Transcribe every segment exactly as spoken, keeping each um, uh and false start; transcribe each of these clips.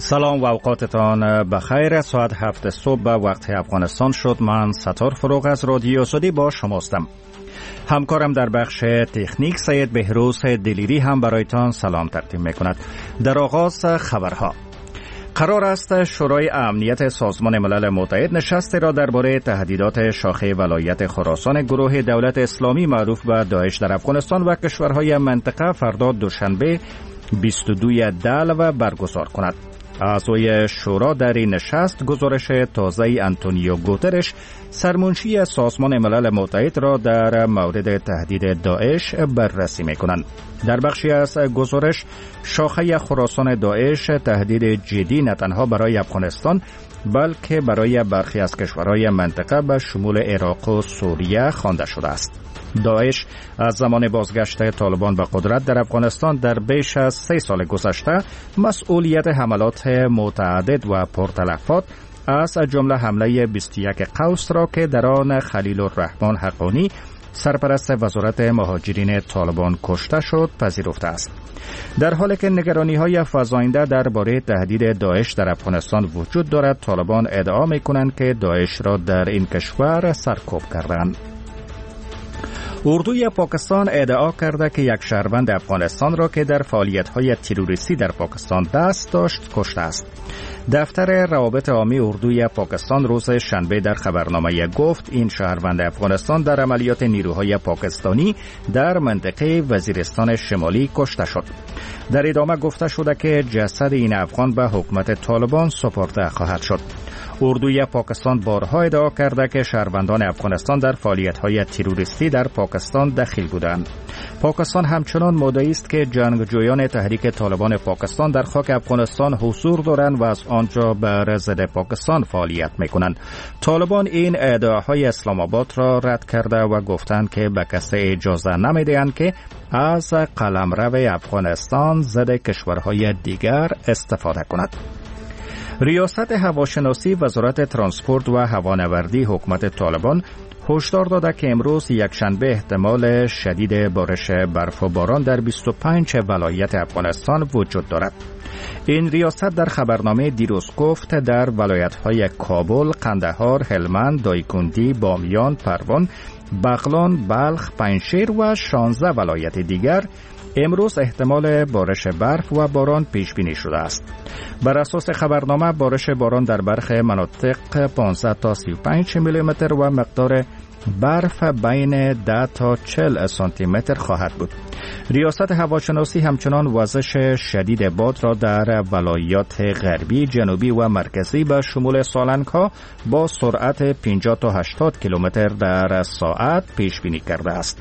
سلام و اوقاتتان بخیر. ساعت هفت صبح به وقت افغانستان شد. من ستار فروغ از رادیو آزادی با شماستم. همکارم در بخش تکنیک سید بهروز دلیری هم برایتان سلام تقدیم میکند. در آغاز خبرها. قرار است شورای امنیت سازمان ملل متحد نشستی را درباره تهدیدات شاخه ولایت خراسان گروه دولت اسلامی معروف به داعش در افغانستان و کشورهای منطقه فردا دوشنبه بیست و دوم دلو برگزار کند. اعضای شورا در این نشست گزارش تازه آنتونیو گوترش سرمنشی سازمان ملل متحد را در مورد تهدید داعش بررسی می‌کنند. در بخشی از گزارش شاخه خراسان داعش تهدید جدی نه تنها برای افغانستان بلکه برای برخی از کشورهای منطقه به شمول عراق و سوریه خوانده شده است. داعش از زمان بازگشت طالبان به قدرت در افغانستان در بیش از سه سال گذشته مسئولیت حملات متعدد و پرتلفات از جمله حمله بیست و یک قوس را که در آن خلیل الرحمن حقانی سرپرست وزارت مهاجرین طالبان کشته شد پذیرفته است. در حالی که نگرانی‌های فزاینده درباره تهدید داعش در افغانستان وجود دارد، طالبان ادعا می‌کنند که داعش را در این کشور سرکوب کردند. اردوی پاکستان ادعا کرده که یک شهروند افغانستان را که در فعالیت‌های تروریستی در پاکستان دست داشت کشته است. دفتر روابط عامی اردوی پاکستان روز شنبه در خبرنامه گفت این شهروند افغانستان در عملیات نیروهای پاکستانی در منطقه وزیرستان شمالی کشته شد. در ادامه گفته شده که جسد این افغان به حکومت طالبان سپرده خواهد شد. اردوی پاکستان بارها ادعا کرده که شهروندان افغانستان در فعالیت‌های تروریستی در پاکستان دخیل بودند. پاکستان همچنان مدعی است که جنگجویان تحریک طالبان پاکستان در خاک افغانستان حضور دارند و از آنجا بر ضد پاکستان فعالیت می‌کنند. طالبان این ادعاهای اسلام آباد را رد کرده و گفتند که به کسی اجازه نمی‌دهند که از قلمرو افغانستان ضد کشورهای دیگر استفاده کند. ریاست هواشناسی وزارت ترانسپورت و هوانوردی حکومت طالبان هشدار داده که امروز یکشنبه احتمال شدید بارش برف و باران در بیست و پنج ولایت افغانستان وجود دارد. این ریاست در خبرنامه دیروز گفت در ولایت‌های کابل، قندهار، هلمند، دایکندی، بامیان، پروان، بغلان، بلخ، پنجشیر و شانزده ولایت دیگر امروز احتمال بارش برف و باران پیش بینی شده است. بر اساس خبرنامه بارش باران در برخی مناطق پانزده تا سی و پنج میلی متر و مقدار برف بین ده تا چهل سانتی متر خواهد بود. ریاست هواشناسی همچنان وزش شدید باد را در ولایات غربی، جنوبی و مرکزی به شمول سالنگ‌ها با سرعت پنجاه تا هشتاد کیلومتر در ساعت پیش بینی کرده است.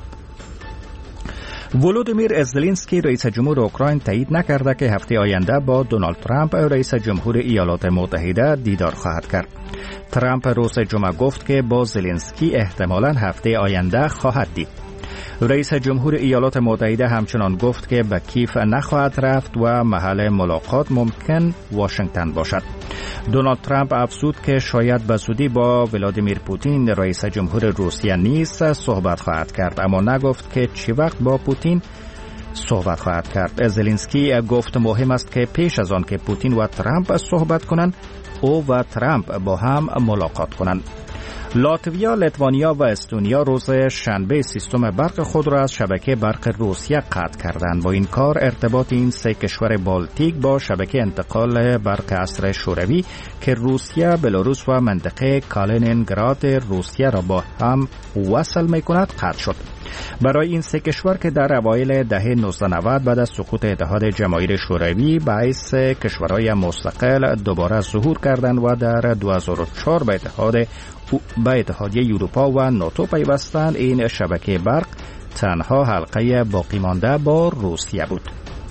ولودیمیر زلنسکی رئیس جمهور اوکراین تایید نکرده که هفته آینده با دونالد ترامپ رئیس جمهور ایالات متحده دیدار خواهد کرد. ترامپ روز جمعه گفت که با زلنسکی احتمالاً هفته آینده خواهد دید. رئیس جمهور ایالات متحده همچنان گفت که به کیف نخواهد رفت و محل ملاقات ممکن واشنگتن باشد. دونالد ترامپ افزود که شاید به زودی با ولادیمیر پوتین رئیس جمهور روسیه نیز صحبت خواهد کرد، اما نگفت که چی وقت با پوتین صحبت خواهد کرد. زلنسکی گفت مهم است که پیش از آن که پوتین و ترامپ صحبت کنند، او و ترامپ با هم ملاقات کنند. لاتویا، لیتوانیا و استونیا روز شنبه سیستم برق خود را از شبکه برق روسیه قطع کردند. با این کار ارتباط این سه کشور بالتیک با شبکه انتقال برق عصر شوروی که روسیه، بلاروس و منطقه کالینینگراد روسیه را با هم وصل می‌کند قطع شد. برای این سه کشور که در اوایل دهه نوزده نود بعد از سقوط اتحاد جماهیر شوروی باعث کشورهای مستقل دوباره ظهور کردند و در دو هزار و چهار به اتحاد به اتحادیه اروپا و ناتو پیوستند، این شبکه برق تنها حلقه باقی مانده با روسیه بود.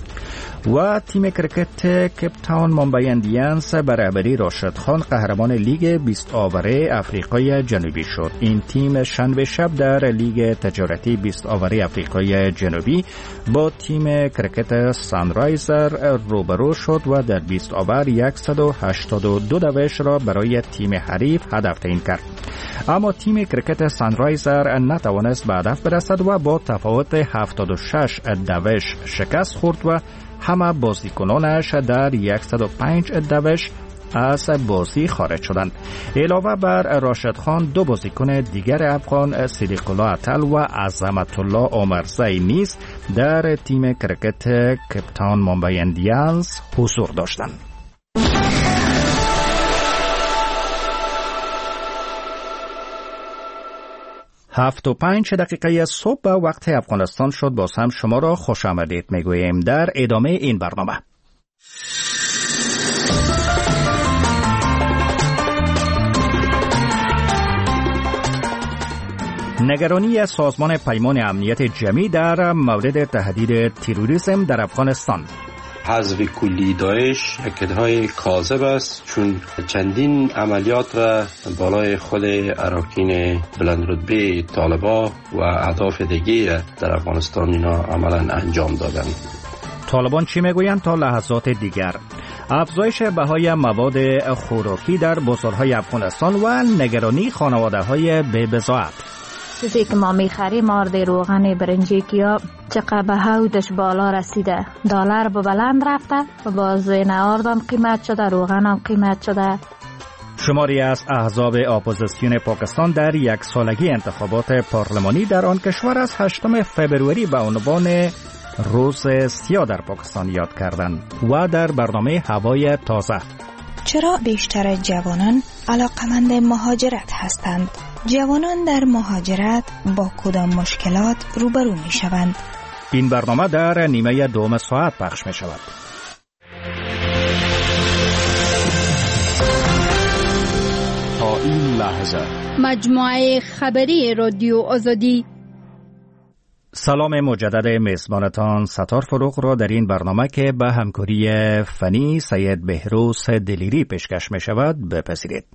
و تیم کرکت کپ تاون ممبئی اندیانز به رهبری راشد خان قهرمان لیگ بیست آوره افریقای جنوبی شد. این تیم شنبه شب در لیگ تجارتی بیست آوره افریقای جنوبی با تیم کرکت سانرایزر روبرو شد و در بیست آور صد و هشتاد و دو دوش را برای تیم حریف هدف تعیین کرد. اما تیم کرکت سانرایزر نتوانست به هدف برسد و با تفاوت هفتاد و شش دوش شکست خورد و همه بازیکنانش در صد و پنج دوش از بازی خارج شدند. علاوه بر راشد خان، دو بازیکن دیگر افغان صدیق الله عطل و عظمت الله عمرزی نیز در تیم کرکت کپتان ممبئی اندیانز حضور داشتند. هفت و پنج دقیقه صبح به وقت افغانستان شد. باز هم شما را خوش آمدید میگوییم در ادامه این برنامه. نگرانی سازمان پیمان امنیت جمعی در مورد تهدید تروریسم در افغانستان. حذف کلی داعش اکدهای کاذب است، چون چندین عملیات را بالای خود اراکین بلندرتبه طالبان و اهداف دیگه در افغانستان اینا عملا انجام دادند. طالبان چی میگویند تا لحظات دیگر؟ افزایش بهای مواد خوراکی در بازارهای افغانستان و نگرانی خانواده‌های بی بضاعت. چیزی که ما میخریم مارد روغن برنجی کیا چقدر بهودش بالا رسیده، دلار به بلند رفته و باز ناردم قیمت شده، روغن هم قیمت شده. شماری از احزاب اپوزیسیون پاکستان در یک سالگی انتخابات پارلمانی در آن کشور از هشتم فوریه به عنوان روز سیاه در پاکستان یاد کردند و در برنامه هوای تازه. چرا بیشتر جوانان علاقمند مهاجرت هستند؟ جوانان در مهاجرت با کدام مشکلات روبرو می شوند؟ این برنامه در نیمه دوم ساعت پخش می شود. تا این لحظه مجموعه خبری رادیو آزادی. سلام مجدد میزبانتان ستار فروغ را در این برنامه که به همکاری فنی سید بهروز دلیری پیشکش می شود بپذیرید.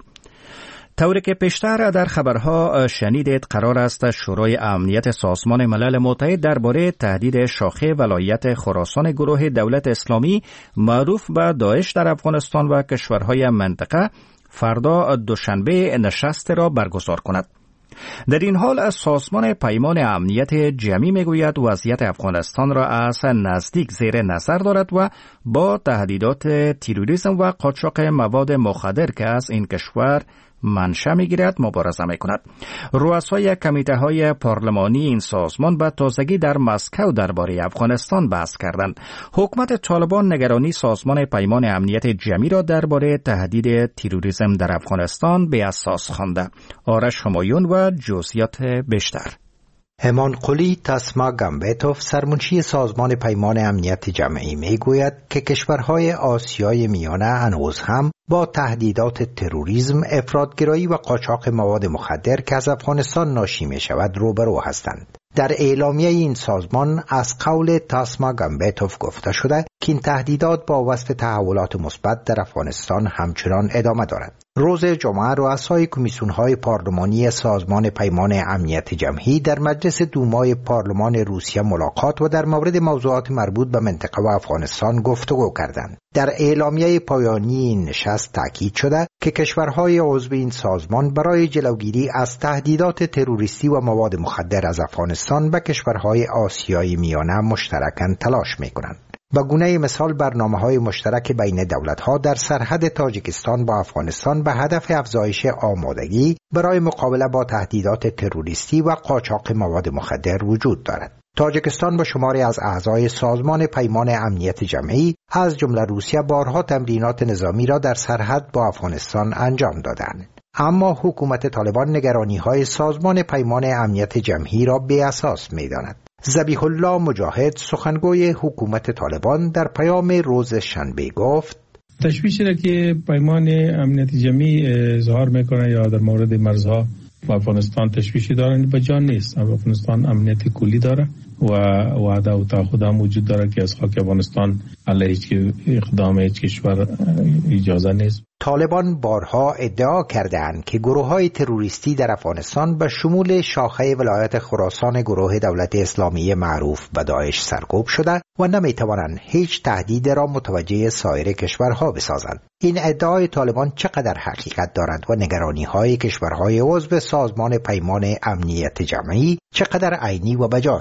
طوری که پیشتر در خبرها شنیدید، قرار است شورای امنیت سازمان ملل متحد درباره تهدید شاخه ولایت خراسان گروه دولت اسلامی معروف به داعش در افغانستان و کشورهای منطقه فردا دوشنبه نشست را برگزار کند. در این حال سازمان پیمان امنیت جمعی میگوید وضعیت افغانستان را از نزدیک زیر نظر دارد و با تهدیدات تروریسم و قاچاق مواد مخدر که از این کشور منشأ میگیرد مبارزه میکند. رؤسای کمیته های پارلمانی این سازمان به تازگی در مسکو درباره افغانستان بحث کردند. حکومت طالبان نگرانی سازمان پیمان امنیت جمعی را درباره تهدید تروریسم در افغانستان به اساس خوانده. آرش همایون و جزئیات بیشتر. همان قلی تاسما گامبتوف سرمنشی سازمان پیمان امنیت جمعی میگوید که کشورهای آسیای میانه هنوز هم با تهدیدات تروریسم، افراطگرایی و قاچاق مواد مخدر که از افغانستان ناشی می شود روبرو هستند. در اعلامیه این سازمان از قول تاسما گامبتوف گفته شده که این تهدیدات با وصف تحولات مثبت در افغانستان همچنان ادامه دارد. روز جمعه رؤسای کمیسیون‌های پارلمانی سازمان پیمان امنیت جمعی در مجلس دومای پارلمان روسیه ملاقات و در مورد موضوعات مربوط به منطقه و افغانستان گفتگو کردند. در اعلامیه پایانی این نشست تاکید شده که کشورهای عضو این سازمان برای جلوگیری از تهدیدات تروریستی و مواد مخدر از افغانستان به کشورهای آسیای میانه مشترکاً تلاش می‌کنند. به گونه مثال برنامه‌های مشترک بین دولت‌ها در سرحد تاجیکستان با افغانستان به هدف افزایش آمادگی برای مقابله با تهدیدات تروریستی و قاچاق مواد مخدر وجود دارد. تاجیکستان با شماری از اعضای سازمان پیمان امنیت جمعی از جمله روسیه بارها تمرینات نظامی را در سرحد با افغانستان انجام دادند. اما حکومت طالبان نگرانی‌های سازمان پیمان امنیت جمعی را بی اساس می‌داند. ذبیح الله مجاهد سخنگوی حکومت طالبان در پیام روز شنبه گفت تشویشی را که پیمان امنیت جمعی اظهار میکنه یا در مورد مرزها و افغانستان تشویشی دارن به جان نیست. افغانستان امنیت کلی داره و وعده و تعهد هم وجود داره که از خاک افغانستان علیه هیچ اقدام هیچ کشور اجازه نیست. طالبان بارها ادعا کردند که گروه‌های تروریستی در افغانستان به شمول شاخه ولایت خراسان گروه دولت اسلامی معروف به داعش سرکوب شده و نمی‌توانند هیچ تهدید را متوجه سایر کشورها بسازند. این ادعای طالبان چقدر حقیقت دارد و نگرانی‌های کشورهای عضو سازمان پیمان امنیت جمعی چقدر عینی و بجاست؟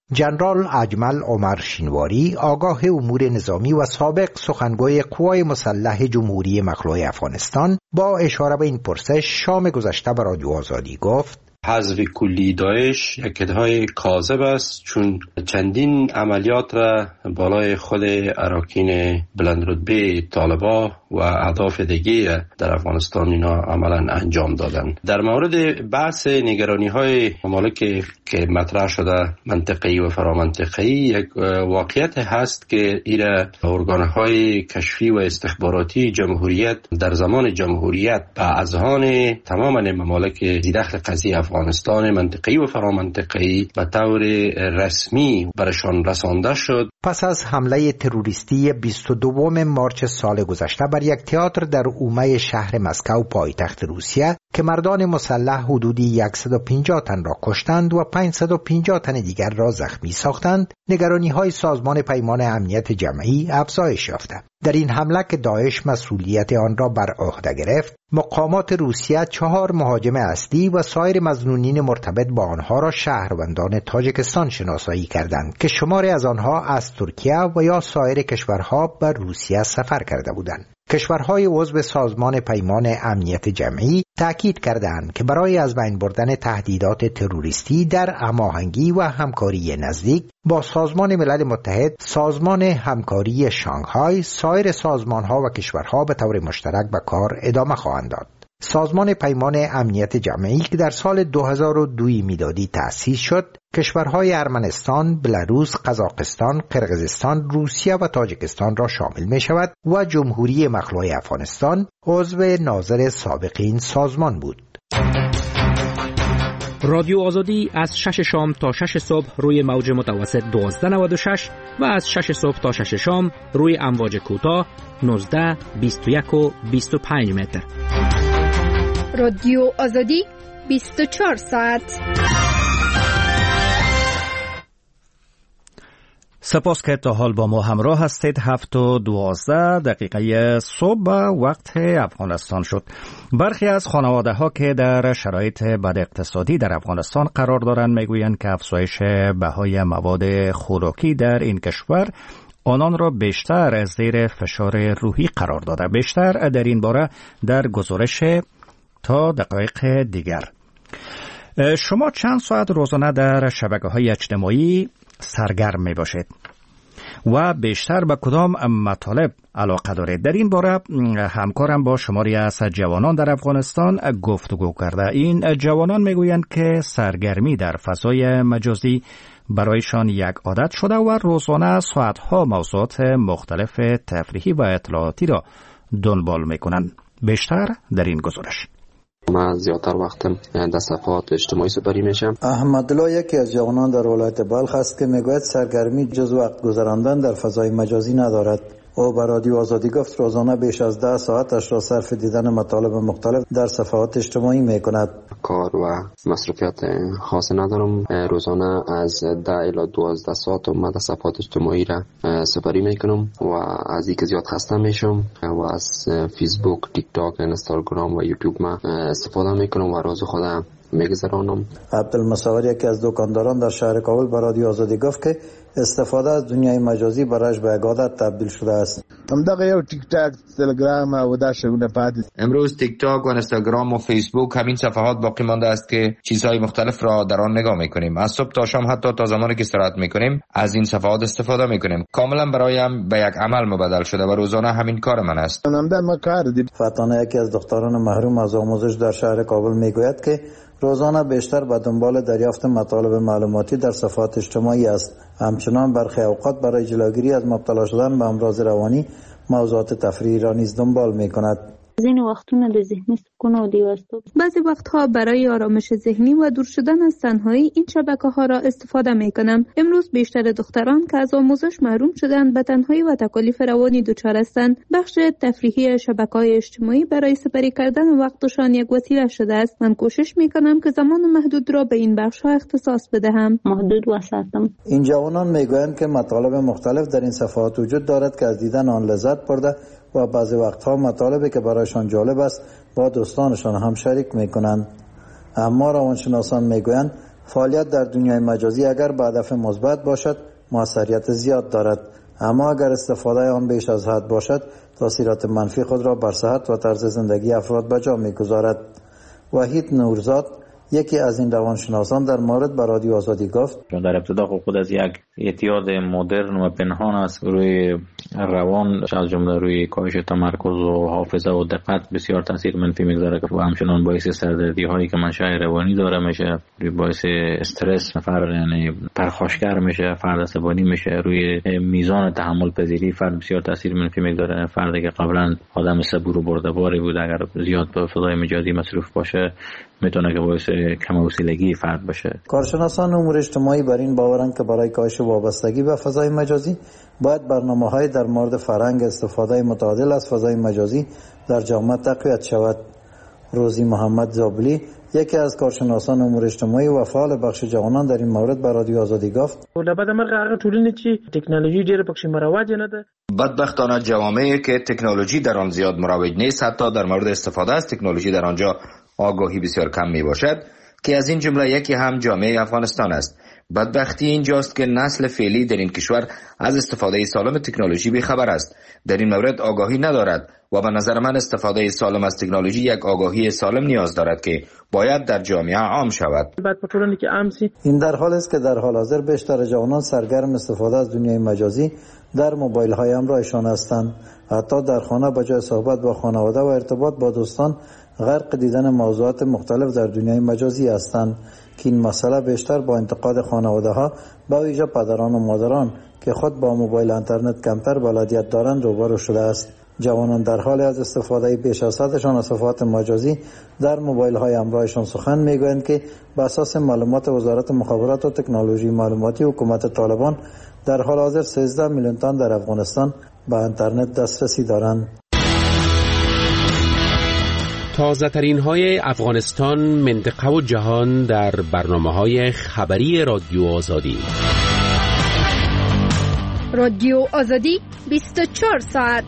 جنرال اجمل عمر شینواری، آگاه امور نظامی و سابق سخنگوی قوای مسلح جمهوری مخلوع افغانستان، با اشاره به این پرسش شام گذشته به رادیو آزادی گفت: حذف کلی داعش یک ادعای کاذب است، چون چندین عملیات را بالای خود اراکین بلندرتبه طالبان و اهداف دیگه در افغانستان اینا عملا انجام دادن. در مورد بحث نگرانی های ممالک که مطرح شده منطقه‌ای و فرامنطقه‌ای، یک واقعیت هست که ایرا ارگان های کشفی و استخباراتی جمهوریت در زمان جمهوریت به اذهان تمام ممالک ذی‌دخل قضیه افغانستان منطقه‌ای و فرامنطقه‌ای به طور رسمی برشان رسانده شد. پس از حمله تروریستی بیست و دوم مارچ سال گذشته بر یک تئاتر در اومه شهر مسکو پایتخت روسیه که مردان مسلح حدودی صد و پنجاه تن را کشتند و پانصد و پنجاه تن دیگر را زخمی ساختند، نگرانی‌های سازمان پیمان امنیت جمعی افزایش یافت. در این حمله که داعش مسئولیت آن را بر عهده گرفت، مقامات روسیه چهار مهاجم اصلی و سایر مظنونین مرتبط با آنها را شهروندان تاجیکستان شناسایی کردند که شماری از آنها از ترکیه و یا سایر کشورها بر روسیه سفر کرده بودند. کشورهای عضو سازمان پیمان امنیت جمعی تأکید کردند که برای از بین بردن تهدیدات تروریستی در هماهنگی و همکاری نزدیک با سازمان ملل متحد، سازمان همکاری شانگهای، سایر سازمانها و کشورها به طور مشترک به کار ادامه خواهند داد. سازمان پیمان امنیت جمعی که در سال دو هزار و دو میلادی تأسیس شد، کشورهای ارمنستان، بلاروس، قزاقستان، قرقیزستان، روسیه و تاجیکستان را شامل می شود و جمهوری مخلوع افغانستان عضو ناظر سابق این سازمان بود. رادیو آزادی از شش شام تا شش صبح روی موج متوسط دوازده نود و شش و از شش صبح تا شش شام روی امواج کوتاه نوزده، بیست و یک و بیست و پنج متر. رادیو آزادی بیست و چهار ساعت. سپاس که تا حال با ما همراه هستید. هفت و دوازده دقیقه صبح وقت افغانستان شد. برخی از خانواده ها که در شرایط بد اقتصادی در افغانستان قرار دارند میگویند که افزایش بهای مواد خوراکی در این کشور آنان را بیشتر از زیر فشار روحی قرار داده. بیشتر در این باره در گزارش تا دقایق دیگر. شما چند ساعت روزانه در شبکه‌های اجتماعی سرگرم می باشید و بیشتر به کدام مطالب علاقه دارید؟ در این باره همکارم با شماری از جوانان در افغانستان گفتگو کرده. این جوانان میگویند که سرگرمی در فضای مجازی برایشان یک عادت شده و روزانه ساعتها موضوعات مختلف تفریحی و اطلاعاتی را دنبال میکنند. بیشتر در این گزارش. من زیادتر وقتم در صفحات اجتماعی سپری میشم. احمدالله یکی از جوانان در ولایت بلخ است که میگوید سرگرمی جز وقت گذراندن در فضای مجازی ندارد. او به رادیو آزادی گفت روزانه بیش از ده ساعتش را صرف دیدن مطالب مختلف در صفحات اجتماعی میکند. کار و مصروفیت خاصی ندارم. روزانه از ده الی دوازده ساعت من در صفحات اجتماعی را سپری میکنم و از اینکه زیاد خسته میشم و از فیسبوک، تیک تاک، اینستاگرام و یوتیوب ما استفاده میکنم و روز خودم میگذرانم. عبدالمصور یکی از دکانداران در شهر کابل به رادیو آزادی گفت که استفاده از دنیای مجازی برایش به یک عادت تبدیل شده است. همدغه یو تیک تاک، تلگرام و داشونه پاتې. امروز تیک تاک و اینستاگرام و فیسبوک همین صفحات باقی مانده است که چیزهای مختلف را در آن نگاه میکنیم. از صبح تا شام حتی تا زمانی که استراحت میکنیم از این صفحات استفاده میکنیم. کاملا برایم به یک عمل مبدل شده و روزانه همین کار من است. فتانه یکی از دختران محروم از آموزش در شهر کابل میگوید که روزانه بیشتر به دنبال دریافت مطالب معلوماتی در صفحات اجتماعی است. همچنان برخی اوقات برای جلوگیری از مبتلا شدن به امراض روانی موضوعات تفریحی را نیز دنبال می کند. این وقتونه د ذهنی سکون و دیوستو بعضی وقتها برای آرامش ذهنی و دور شدن از تنهایی این شبکه‌ها را استفاده می‌کنم. امروز بیشتر دختران که از آموزش محروم شدند به تنهایی و تکالیف روانی دچار هستند. بخش تفریحی شبکه‌های اجتماعی برای سپری کردن وقتشان یک وسیله شده است. من کوشش می‌کنم که زمان محدود را به این بخش‌ها اختصاص بدهم. محدود وساتم. این جوانان می‌گویند که مطالب مختلف در این صفحات وجود دارد که از دیدن آن لذت برده و بعضی وقتها مطالبی که برایشان جالب است با دوستانشان هم شریک میکنند. اما روانشناسان میگویند فعالیت در دنیای مجازی اگر به هدف مثبت باشد موثریت زیاد دارد، اما اگر استفاده آن بیش از حد باشد تاثیرات منفی خود را بر صحت و طرز زندگی افراد به جا می‌گذارد. وحید نورزاد یکی از این روانشناسان در مورد به رادیو آزادی گفت: در ابتدا خود از یک اعتیاد مدرن و پنهان است روی روان، از جمله روی کاهش تمرکز و حافظه و دقت بسیار تاثیر منفی میگذاره که همچنان باعث سردردی هایی که منشأ روانی داره میشه، باعث استرس فرد یعنی پرخاشگر میشه، فرد عصبانی میشه، روی میزان تحمل پذیری فرد بسیار تاثیر منفی میگذاره. فردی که قبلا آدم صبور و بردباری بود اگر زیاد به فضای مجازی مصروف باشه میتونه که باعث کم حوصلگی فرد بشه. کارشناسان امور اجتماعی بر این باورند که برای کاهش وابستگی به فضای مجازی باید برنامه‌های در مورد فرهنگ استفاده متعادل از فضای مجازی در جامعه تقویت شود. روزی محمد زابلی یکی از کارشناسان امور اجتماعی و فعال بخش جوانان در این مورد به رادیو آزادی گفت: لابد مرغ هغه ټولنې چې تکنولوژي ډېره پکې مروج نه ده. بدبختانه جوامعی که تکنولوژی در آن زیاد مروج نیست حتی در مورد استفاده از تکنولوژی در آنجا آگاهی بسیار کم می باشد که از این جمله یکی هم جامعه افغانستان است. بدبختی اینجاست که نسل فعلی در این کشور از استفاده سالم تکنولوژی بی‌خبر است، در این مورد آگاهی ندارد و به نظر من استفاده سالم از تکنولوژی یک آگاهی سالم نیاز دارد که باید در جامعه عام شود. این در حال است که در حال حاضر بیشتر جوانان سرگرم استفاده از دنیای مجازی در موبایل های همراهشان هستند. حتی در خانه به جای صحبت با خانواده و ارتباط با دوستان غرق دیدن موضوعات مختلف در دنیای مجازی هستند که این مسئله بیشتر با انتقاد خانواده ها به ویژه پدران و مادران که خود با موبایل اینترنت کمتر بلدیت دارند روبرو شده است. جوانان در حال از استفاده بیش از حدشان از صفحات مجازی در موبایل های همراهشان سخن میگویند که به اساس معلومات وزارت مخابرات و تکنولوژی معلوماتی حکومت طالبان در حال حاضر سیزده میلیون تن در افغانستان به اینترنت دسترسی دارند. تازه ترین های افغانستان، منطقه و جهان در برنامه های خبری رادیو آزادی. رادیو آزادی بیست و چهار ساعت.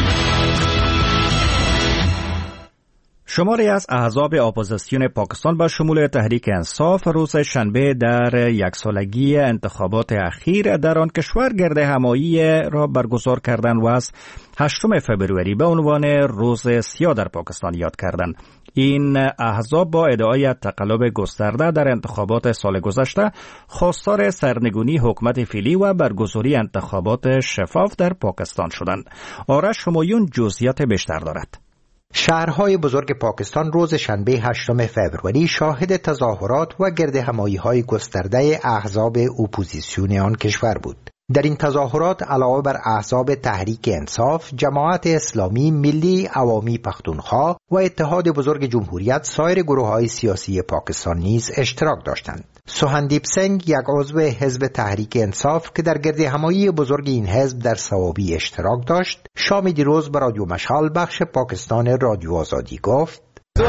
شماری از احزاب اپوزیسیون پاکستان با شمول تحریک انصاف روز شنبه در یک سالگی انتخابات اخیر در آن کشور گرد همایی را برگزار کردند و از هشتم فبروری به عنوان روز سیاه در پاکستان یاد کردند. این احزاب با ادعای تقلب گسترده در انتخابات سال گذشته خواستار سرنگونی حکومت فعلی و برگزاری انتخابات شفاف در پاکستان شدند. آرش همایون جزئیات بیشتر دارد. شهرهای بزرگ پاکستان روز شنبه هشتم فوریه شاهد تظاهرات و گرد همایی‌های گسترده احزاب اپوزیسیون آن کشور بود. در این تظاهرات علاوه بر احزاب تحریک انصاف، جماعت اسلامی، ملی عوامی پختونخوا و اتحاد بزرگ جمهوریت سایر گروه‌های سیاسی پاکستان نیز اشتراک داشتند. سوهندیپ سنگ، یک عضو حزب تحریک انصاف که در گرد همایی بزرگ این حزب در سوابی اشتراک داشت، شام دیروز به رادیو مشعل بخش پاکستان رادیو آزادی گفت: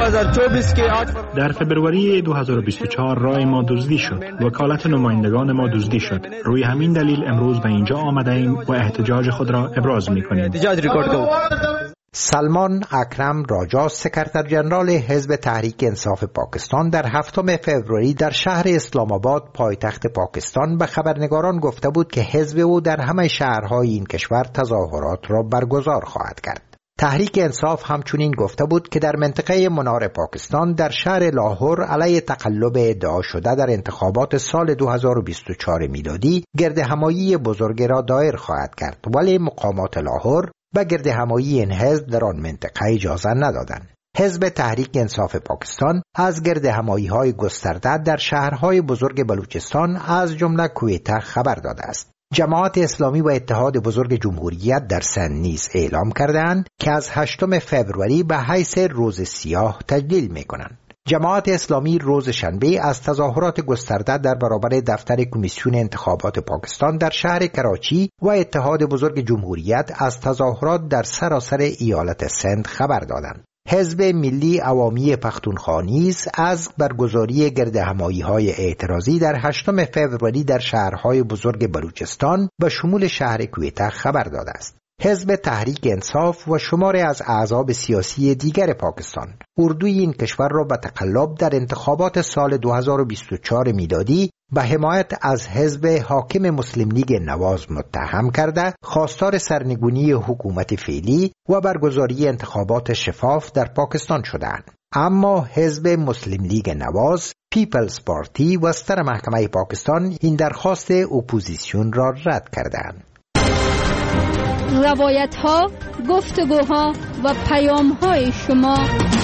در فبروری دو هزار و بیست و چهار رای ما دزدی شد، وکالت نمایندگان ما دزدی شد. روی همین دلیل امروز به اینجا آمده ایم و احتجاج خود را ابراز می‌کنیم. سلمان اکرم راجا، سکرتر جنرال حزب تحریک انصاف پاکستان، در هفتم فوریه در شهر اسلام آباد پایتخت پاکستان به خبرنگاران گفته بود که حزب او در همه شهرهای این کشور تظاهرات را برگزار خواهد کرد. تحریک انصاف همچنین گفته بود که در منطقه منار پاکستان در شهر لاهور علیه تقلب ادعا شده در انتخابات سال دو هزار و بیست و چهار میلادی گرد همایی بزرگ را دایر خواهد کرد، ولی مقامات لاهور به گرد همایی این حزب در آن منطقه اجازه ندادند. حزب تحریک انصاف پاکستان از گرد همایی‌های گسترده در شهرهای بزرگ بلوچستان از جمله کویته خبر داده است. جماعت اسلامی و اتحاد بزرگ جمهوریت در سند نیز اعلام کردند که از هشتم فوریه به حیث روز سیاه تجلیل می‌کنند. جماعت اسلامی روز شنبه از تظاهرات گسترده در برابر دفتر کمیسیون انتخابات پاکستان در شهر کراچی و اتحاد بزرگ جمهوریت از تظاهرات در سراسر ایالت سند خبر دادند. حزب ملی عوامی پختونخوا نیز از برگزاری گرد همایی‌های اعتراضی در هشتم فوریه در شهرهای بزرگ بلوچستان به شمول شهر کویته خبر داده است. حزب تحریک انصاف و شماری از احزاب سیاسی دیگر پاکستان اردوی این کشور را به تقلب در انتخابات سال دو هزار و بیست و چهار میلادی به حمایت از حزب حاکم مسلم لیگ نواز متهم کرده خواستار سرنگونی حکومت فعلی و برگزاری انتخابات شفاف در پاکستان شدند. اما حزب مسلم لیگ نواز، پیپلز پارتی و ستر محکمه پاکستان این درخواست اپوزیسیون را رد کردند. روایت ها، گفتگوها و پیام های شما.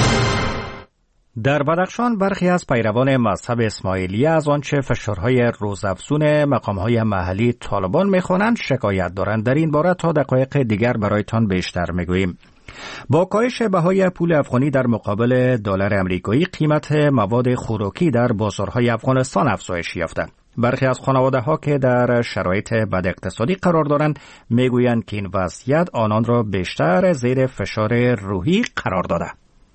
در بدخشان برخی از پیروان مذهب اسماعیلیه از آنچه فشارهای روزافزون مقامهای محلی طالبان میخوانند شکایت دارند. در این باره تا دقایق دیگر برایتان بیشتر میگوییم. با کاهش بهای پول افغانی در مقابل دلار امریکایی، قیمت مواد خوراکی در بازارهای افغانستان افزایش یافته. برخی از خانواده‌ها که در شرایط بد اقتصادی قرار دارند میگویند که این وضعیت آنان را بیشتر زیر فشار روحی قرار داده.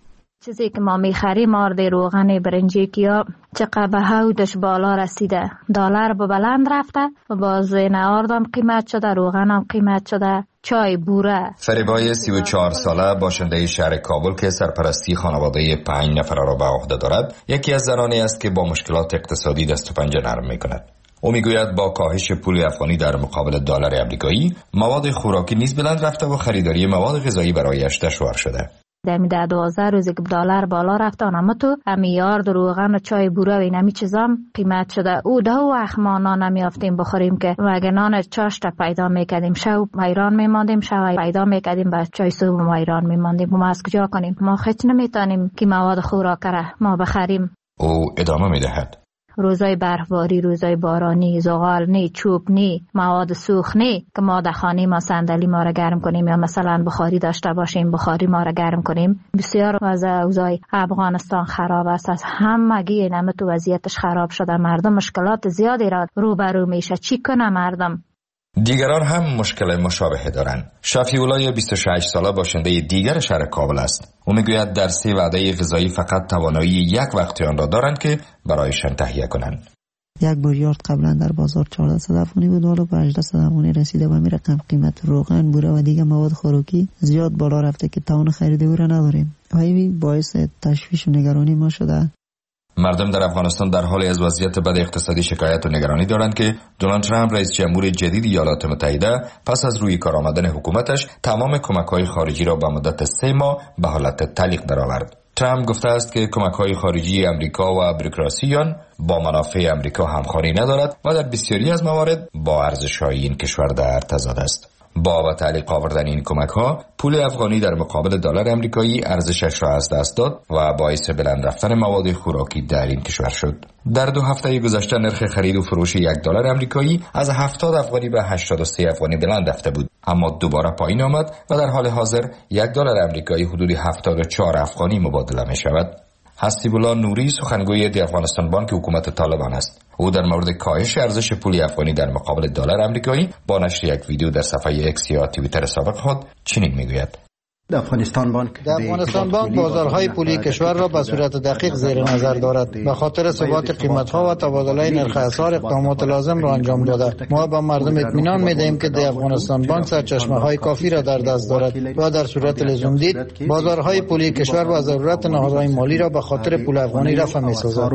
چیزی که ما میخریم آرد روغن برنجی کیا چقدر بهودش بالا رسیده، دلار به بلند رفته و باز ناردم قیمت شده، روغنم قیمت شده، چای بوره. فریبای سی و چهار ساله باشنده شهر کابل که سرپرستی خانواده پنج نفره را به عهده دارد، یکی از زنانی است که با مشکلات اقتصادی دست و پنجه نرم میکند. او میگوید با کاهش پول افغانی در مقابل دلار آمریکایی، مواد خوراکی نیز بلند رفته و خریداری مواد غذایی برایش دشوار شده. دمی ده دوازده روزی که دلار بالا رفته اما تو همی یارد روغن و چای بوره و اینمی چیزام قیمت شده. او ده وقت ما نان نمیافتیم بخوریم که وگه نان چاشت پیدا میکردیم، شو ایران میماندیم، شو پیدا میکردیم با چای صبح ما ایران میماندیم. ما از کجا کنیم؟ ما خیلی نمیتونیم که مواد خوراک را ما بخریم. او ادامه میدهد: روزای برفباری، روزای بارانی، زغال نی، چوب نی، مواد سوخت نی که ما در خانه ما صندلی ما را گرم کنیم یا مثلا بخاری داشته باشیم بخاری ما را گرم کنیم. بسیار وضع افغانستان خراب است، از همگی نمه تو وضعیتش خراب شده. مردم مشکلات زیادی را روبرو میشه. چی کنه مردم؟ دیگران هم مشکل مشابه دارند. شفیع الله بیست و شش ساله باشنده دیگر شهر کابل است. او میگوید در سه وعده غذایی فقط توانایی یک وقت آن را دارند که برایشان تهیه کنند. یک بوریارد قبلا در بازار چهارصد افغانی بود، حالا به هجده افغانی رسیده و می رقم قیمت روغن، بوره و دیگر مواد خوراکی زیاد بالا رفته که توان خرید او را نداریم. همین باعث تشویش و نگرانی ما شده. مردم در افغانستان در حال از وضعیت بد اقتصادی شکایت و نگرانی دارند که دونالد ترامپ رئیس جمهور جدید ایالات متحده پس از روی کار آمدن حکومتش تمام کمک‌های خارجی را به مدت سه ماه به حالت تعلیق درآورد. ترامپ گفته است که کمک‌های خارجی امریکا و بوروکراسیان با منافع امریکا همخوانی ندارد و در بسیاری از موارد با ارزش‌های این کشور در تضاد است. با به تعلیق آوردن این کمک‌ها، پول افغانی در مقابل دلار آمریکایی ارزشش را از دست داد و باعث بلند رفتن مواد خوراکی در این کشور شد. در دو هفته گذشته نرخ خرید و فروش یک دلار آمریکایی از هفتاد افغانی به هشتاد و سه افغانی بلند رفته بود، اما دوباره پایین آمد و در حال حاضر یک دلار آمریکایی حدود هفتاد و چهار افغانی مبادله می شود. حسیب الله نوری سخنگوی دی افغانستان بانک حکومت طالبان است. او در مورد کاهش ارزش پول افغانی در مقابل دلار آمریکایی با نشر یک ویدیو در صفحه اکس یا توییتر سابق خود چنین میگوید: در افغانستان بانک در افغانستان بانک بازارهای پولی کشور را به صورت دقیق زیر نظر دارد. به خاطر ثبات قیمت‌ها و تبادله نرخ اسعار اقدامات لازم را انجام داده. ما به مردم اطمینان می‌دهیم که در افغانستان بانک سرچشمه‌های کافی را در دست دارد و در صورت لزوم دید بازارهای پولی کشور و ضرورت نهادهای مالی را به خاطر پول افغانی رفع می‌سازد.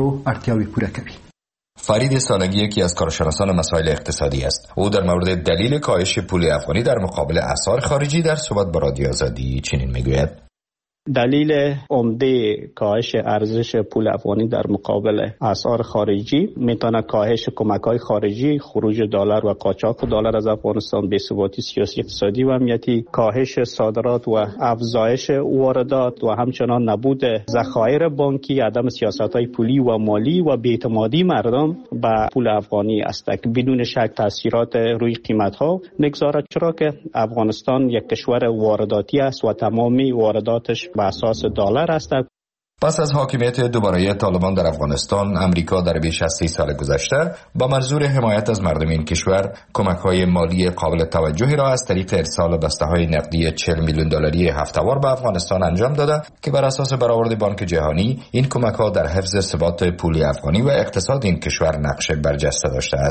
فرید سالنگی یکی از کارشناسان مسائل اقتصادی است. او در مورد دلیل کاهش پول افغانی در مقابل اسعار خارجی در صحبت با رادیو آزادی چنین میگوید: دلیل عمده کاهش ارزش پول افغانی در مقابل اسعار خارجی میتونه کاهش کمک‌های خارجی، خروج دلار و قاچاق دلار از افغانستان، بی‌ثباتی سیاسی، اقتصادی و امنیتی، کاهش صادرات و افزایش واردات و همچنان نبود ذخایر بانکی، عدم سیاست‌های پولی و مالی و بی‌اعتمادی مردم به پول افغانی است که بدون شک تاثیرات روی قیمت‌ها میگذارد، چرا که افغانستان یک کشور وارداتی است و تمامی وارداتش به اساس دلار است. پس از حاکمیت دوباره طالبان در افغانستان، امریکا در بیش از سی سال گذشته با منظور حمایت از مردم این کشور کمک‌های مالی قابل توجهی را از طریق ارسال بسته‌های نقدی چهل میلیون دلاری هفته‌وار به افغانستان انجام داده که بر اساس برآورد بانک جهانی این کمک‌ها در حفظ ثبات پولی افغانی و اقتصاد این کشور نقش برجسته داشته است.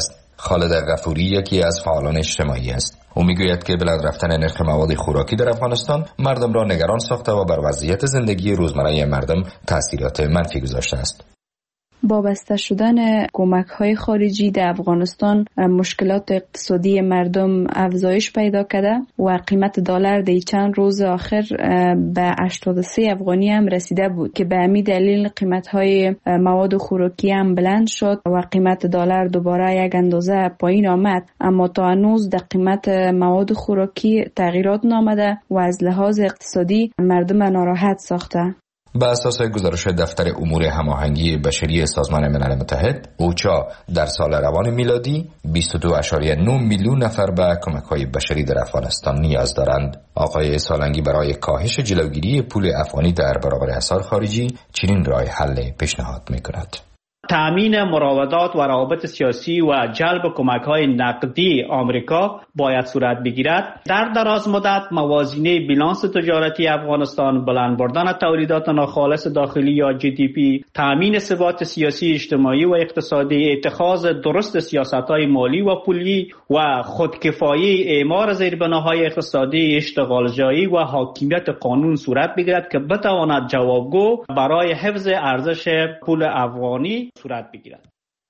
خالد غفوری یکی از فعالان اجتماعی است. او میگوید که بلند رفتن نرخ مواد خوراکی در افغانستان مردم را نگران ساخته و بر وضعیت زندگی روزمره مردم تاثیرات منفی گذاشته است. با بسته شدن کمک‌های خارجی در افغانستان مشکلات اقتصادی مردم افزایش پیدا کرده و قیمت دلار در چند روز آخر به هشتاد و سه افغانی هم رسیده بود که به همین دلیل قیمت‌های مواد خوراکی هم بلند شد و قیمت دلار دوباره یک اندازه پایین آمد، اما تا هنوز در قیمت مواد خوراکی تغییرات نامده و از لحاظ اقتصادی مردم ناراحت ساخته. به اساس گزارش دفتر امور هماهنگی بشری سازمان ملل متحد، اوچا در سال روان میلادی بیست و دو ممیز نه میلیون نفر به کمک‌های بشری در افغانستان نیاز دارند. آقای سالنگی برای کاهش جلوگیری پول افغانی در برابر اسعار خارجی چنین راه حل پیشنهاد می‌کند. تأمین مراودات و روابط سیاسی و جلب کمک‌های نقدی آمریکا باید صورت بگیرد. در دراز مدت موازینه بیلانس تجارتی افغانستان، بلند بردن تولیدات ناخالص داخلی یا جی دی پی، تأمین ثبات سیاسی، اجتماعی و اقتصادی، اتخاذ درست سیاست‌های مالی و پولی و خودکفایی اعمار زیربناهای اقتصادی، اشتغال جایی و حاکمیت قانون صورت بگیرد که بتواند جوابگو برای حفظ ارزش پول افغانی صورت بگیرد.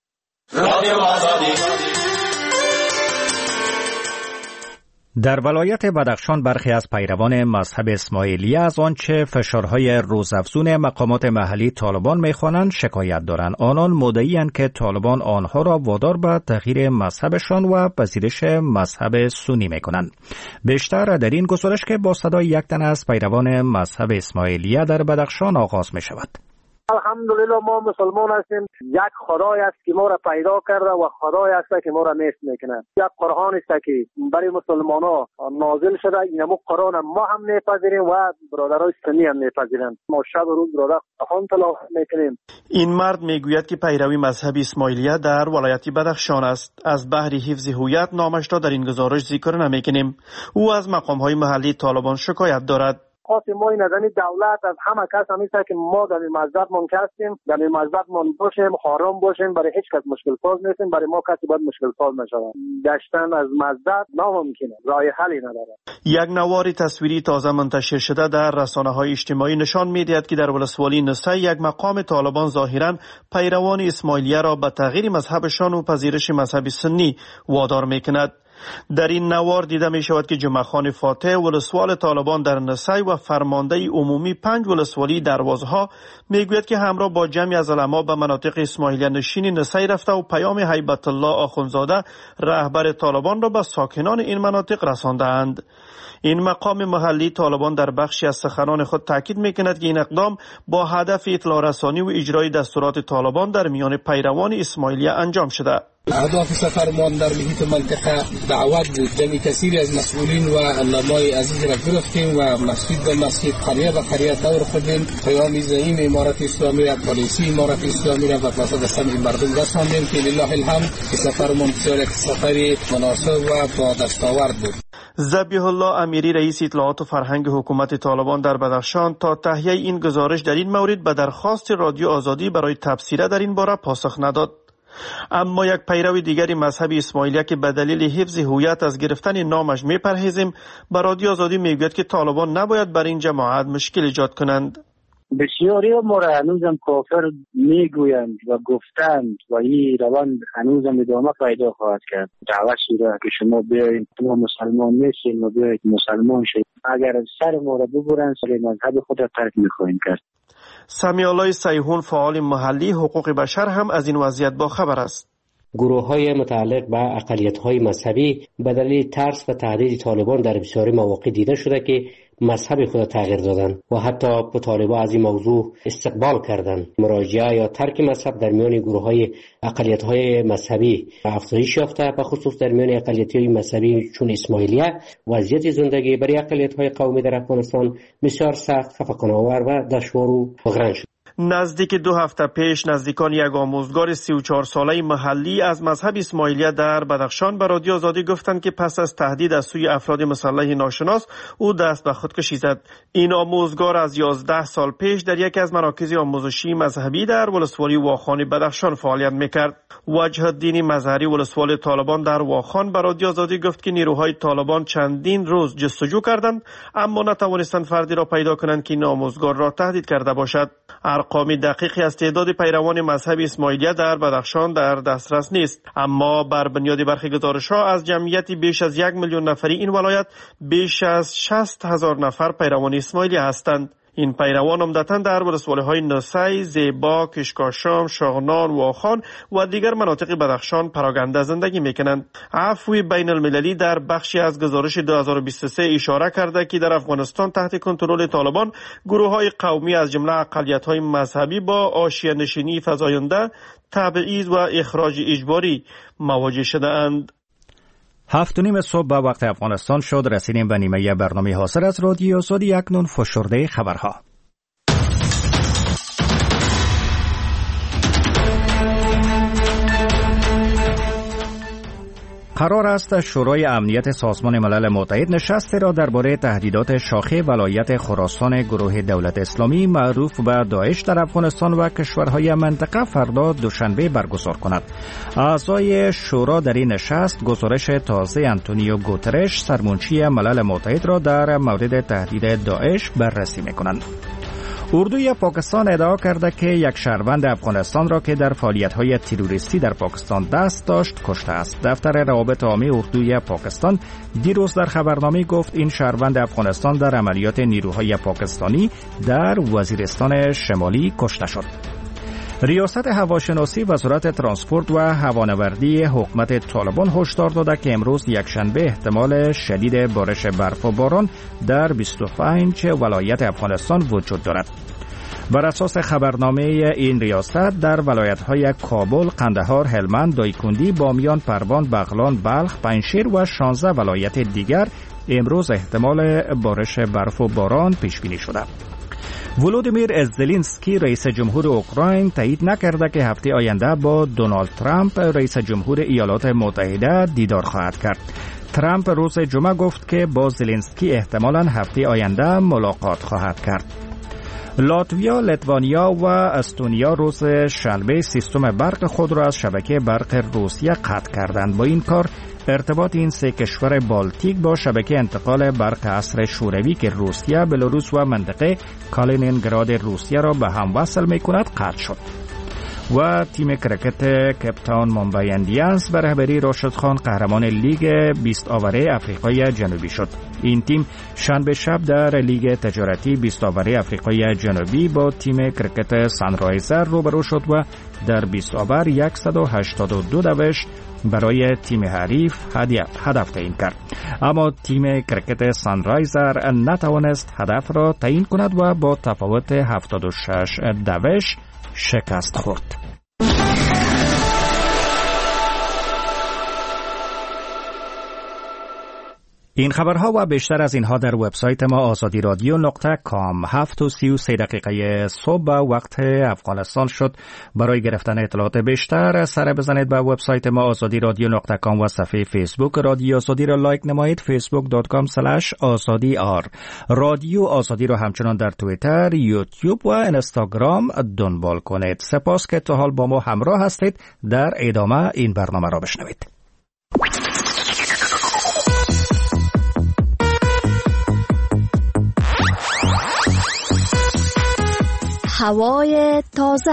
در ولایت بدخشان برخی از پیروان مذهب اسماعیلیه از آنچه فشارهای روزافزون مقامات محلی طالبان می‌خوانند شکایت دارند. آنان مدعی‌اند که طالبان آنها را وادار به تغییر مذهبشان و پذیرش مذهب سنی می‌کنند. بیشتر در این گزارش که با صدای یک تن از پیروان مذهب اسماعیلیه در بدخشان آغاز می‌شود. الحمدلله ما مسلمان هستیم. یک خدای است که ما را پیدا کرده و خدای است که ما را نیست میکنه. یک قرآن است که برای مسلمانان نازل شده. اینمو قرآن ما هم میپذیریم و برادرای سنی هم میپذیرند. ما شب و روز برادر قرآن تلاوت میکنیم. این مرد میگوید که پیروی مذهب اسماعیلیه در ولایت بدخشان است. از بحر حفظ هویت نامش را در این گزارش ذکر نمیکنیم. او از مقام‌های محلی طالبان شکایت دارد. خاص ما این ازنی دولت از همه کس همیشه که ما در این مذهب من هستیم، در این مذهب من باشیم، حرام باشیم، برای هیچ کس مشکل ساز نیستیم. برای ما کسی باید مشکل ساز نشود. گشتن از مذهب ناممکنه، راه حلی نداره. یک نوار تصویری تازه منتشر شده در رسانه‌های اجتماعی نشان می‌دهد که در ولسوالی نسای یک مقام طالبان ظاهراً پیروان اسماعیلیه را به تغییر مذهبشان و پذیرش مذهب سنی وادار می‌کند. در این نوار دیده می شود که جمعه خان فاتح ولسوال طالبان در نسای و فرمانده عمومی پنج ولسوالی دروازها می گوید که همراه با جمعی از علما به مناطق اسماعیلیه نشین نسای رفته و پیام هیبت الله آخوندزاده رهبر طالبان را به ساکنان این مناطق رساندند. این مقام محلی طالبان در بخشی از سخنان خود تاکید میکند که این اقدام با هدف اطلاع رسانی و اجرای دستورات طالبان در میان پیروان اسماعیلیه انجام شده. اهداف سفرمان در محیط منطقه دعوت بود. جمعی کثیری از مسئولین و علمای عزیز را گرفتیم و مسجد به مسجد، قریه به قریه دور خوردیم. پیام زعیم امارت اسلامی را، پالیسی امارت اسلامی را و وسط سمع مردم رساندیم که لله الحمد که سفرمان بسیار سفری مناسب و با دستاورد بود. ذبیح الله امیری رئیس اطلاعات و فرهنگ حکومت طالبان در بدخشان تا تهیه این گزارش در این مورد به درخواست رادیو آزادی برای تبصره در این باره پاسخ نداد. اما یک پیرو دیگری مذهب اسماعیلیه که به دلیل حفظ هویت از گرفتن نامش میپرهیزیم به رادیو آزادی میگوید که طالبان نباید بر این جماعت مشکل ایجاد کنند. بسیاری ما را هنوزم کافر میگویند و گفتند و این روند هنوزم ادامه پیدا خواهد کرد. دعوت شده که شما بیایید، ما مسلمان نیستیم و بیایید مسلمان شید. اگر سر ما را ببرند سر مذهب خود را ترک میخواهیم کرد. سمیع الله سیحون فعال محلی حقوق بشر هم از این وضعیت با خبر است. گروه‌های متعلق به اقلیت‌های مذهبی به دلیل ترس و تهدید طالبان در بسیاری مواقع دیده شده که مذهب خود تغییر دادن و حتی طالبان از این موضوع استقبال کردند. مراجعه یا ترک مذهب در میان گروه‌های اقلیت‌های مذهبی افزایش یافته، به خصوص در میان اقلیت‌های مذهبی چون اسماعیلیه. وضعیت زندگی برای اقلیت‌های قومی در افغانستان بسیار سخت، خفقان‌آور و دشوار و بغرنج شد. نزدیک دو هفته پیش نزدیکان یک آموزگار سی و چهار ساله محلی از مذهب اسماعیلیه در بدخشان به رادیو آزادی گفتند که پس از تهدید از سوی افراد مسلح ناشناس او دست به خودکشی زد. این آموزگار از یازده سال پیش در یکی از مراکز آموزشی مذهبی در ولسوالی واخان بدخشان فعالیت میکرد. وجه الدین مظهری ولسوال طالبان در واخان به رادیو آزادی گفت که نیروهای طالبان چندین روز جستجو کردند اما نتوانستند فردی را پیدا کنند که این آموزگار را تهدید کرده باشد. ارقام دقیقی از تعداد پیروان مذهب اسماعیلیه در بدخشان در دسترس نیست، اما بر بنیاد برخی گزارش‌ها از جمعیتی بیش از یک میلیون نفری این ولایت بیش از شصت هزار نفر پیروان اسماعیلیه هستند. این پیروان عمدتاً در ولسوالی‌های نسی، زیبا، کشکاشام، شاغنان، واخان و دیگر مناطق بدخشان پراگنده زندگی میکنند. عفوی بین المللی در بخشی از گزارش دو هزار و بیست و سه اشاره کرده که در افغانستان تحت کنترل طالبان گروه‌های قومی از جمله اقلیت‌های مذهبی با حاشیه‌نشینی فزاینده، تبعیض و اخراج اجباری مواجه شده‌اند. هفت و نیم صبح به وقت افغانستان شد. رسیدیم به نیمه برنامه حاصل از رادیو آزادی. اکنون فشرده خبرها. قرار است شورای امنیت سازمان ملل متحد نشستی را درباره تهدیدات شاخه ولایت خراسان گروه دولت اسلامی معروف به داعش در افغانستان و کشورهای منطقه فردا دوشنبه برگزار کند. اعضای شورا در این نشست گزارش تازه آنتونیو گوترش سرمنشی ملل متحد را در مورد تهدید داعش بررسی می‌کنند. اردوی پاکستان ادعا کرده که یک شهروند افغانستان را که در فعالیت‌های تروریستی در پاکستان دست داشت کشته است. دفتر روابط عامه اردوی پاکستان دیروز در خبرنامه گفت این شهروند افغانستان در عملیات نیروهای پاکستانی در وزیرستان شمالی کشته شد. ریاست هواشناسی وزارت ترانسپورت و هوانوردی حکومت طالبان هشدار داده که امروز یکشنبه احتمال شدید بارش برف و باران در بیست و پنج ولایت افغانستان وجود دارد. بر اساس خبرنامه این ریاست در ولایت‌های کابل، قندهار، هلمند، دایکندی، بامیان، پروان، بغلان، بلخ، پنجشیر و شانزده ولایت دیگر امروز احتمال بارش برف و باران پیش بینی شده. ولودیمیر زلنسکی رئیس جمهور اوکراین تایید نکرده که هفته آینده با دونالد ترامپ رئیس جمهور ایالات متحده دیدار خواهد کرد. ترامپ روز جمعه گفت که با زلنسکی احتمالاً هفته آینده ملاقات خواهد کرد. لاتویا، لیتوانیا و استونیا روز شنبه سیستم برق خود را از شبکه برق روسیه قطع کردند. با این کار ارتباط این سه کشور بالتیک با شبکه انتقال برق عصر شوروی که روسیه، بلاروس و منطقه کالینینگراد روسیه را به هم وصل می‌کند قطع شد. و تیم کرکت کپتان ممبای اندیانز به رهبری راشد خان قهرمان لیگ بیست آوره افریقای جنوبی شد. این تیم شنبه شب در لیگ تجارتی بیست آوره افریقای جنوبی با تیم کرکت سانرایزر روبرو شد و در بیست آور صد و هشتاد و دو دوش برای تیم حریف هدف تعیین کرد، اما تیم کرکت سانرایزر نتوانست هدف را تعیین کند و با تفاوت هفتاد و شش دوش شکست خورد. این خبرها و بیشتر از اینها در وبسایت ما آزادی رادیو نقطه کام. هفت و سی و سه دقیقه صبح وقت افغانستان شد. برای گرفتن اطلاعات بیشتر سر بزنید به وبسایت ما آزادی رادیو نقطه کام و صفحه فیسبوک رادیو آزادی را لایک نمایید. فیسبوک دات کام اسلش آزادی آر. رادیو آزادی را همچنان در توییتر، یوتیوب و اینستاگرام دنبال کنید. سپاس که تا حال با ما همراه هستید. در ادامه این برنامه را بشنوید. هوای تازه،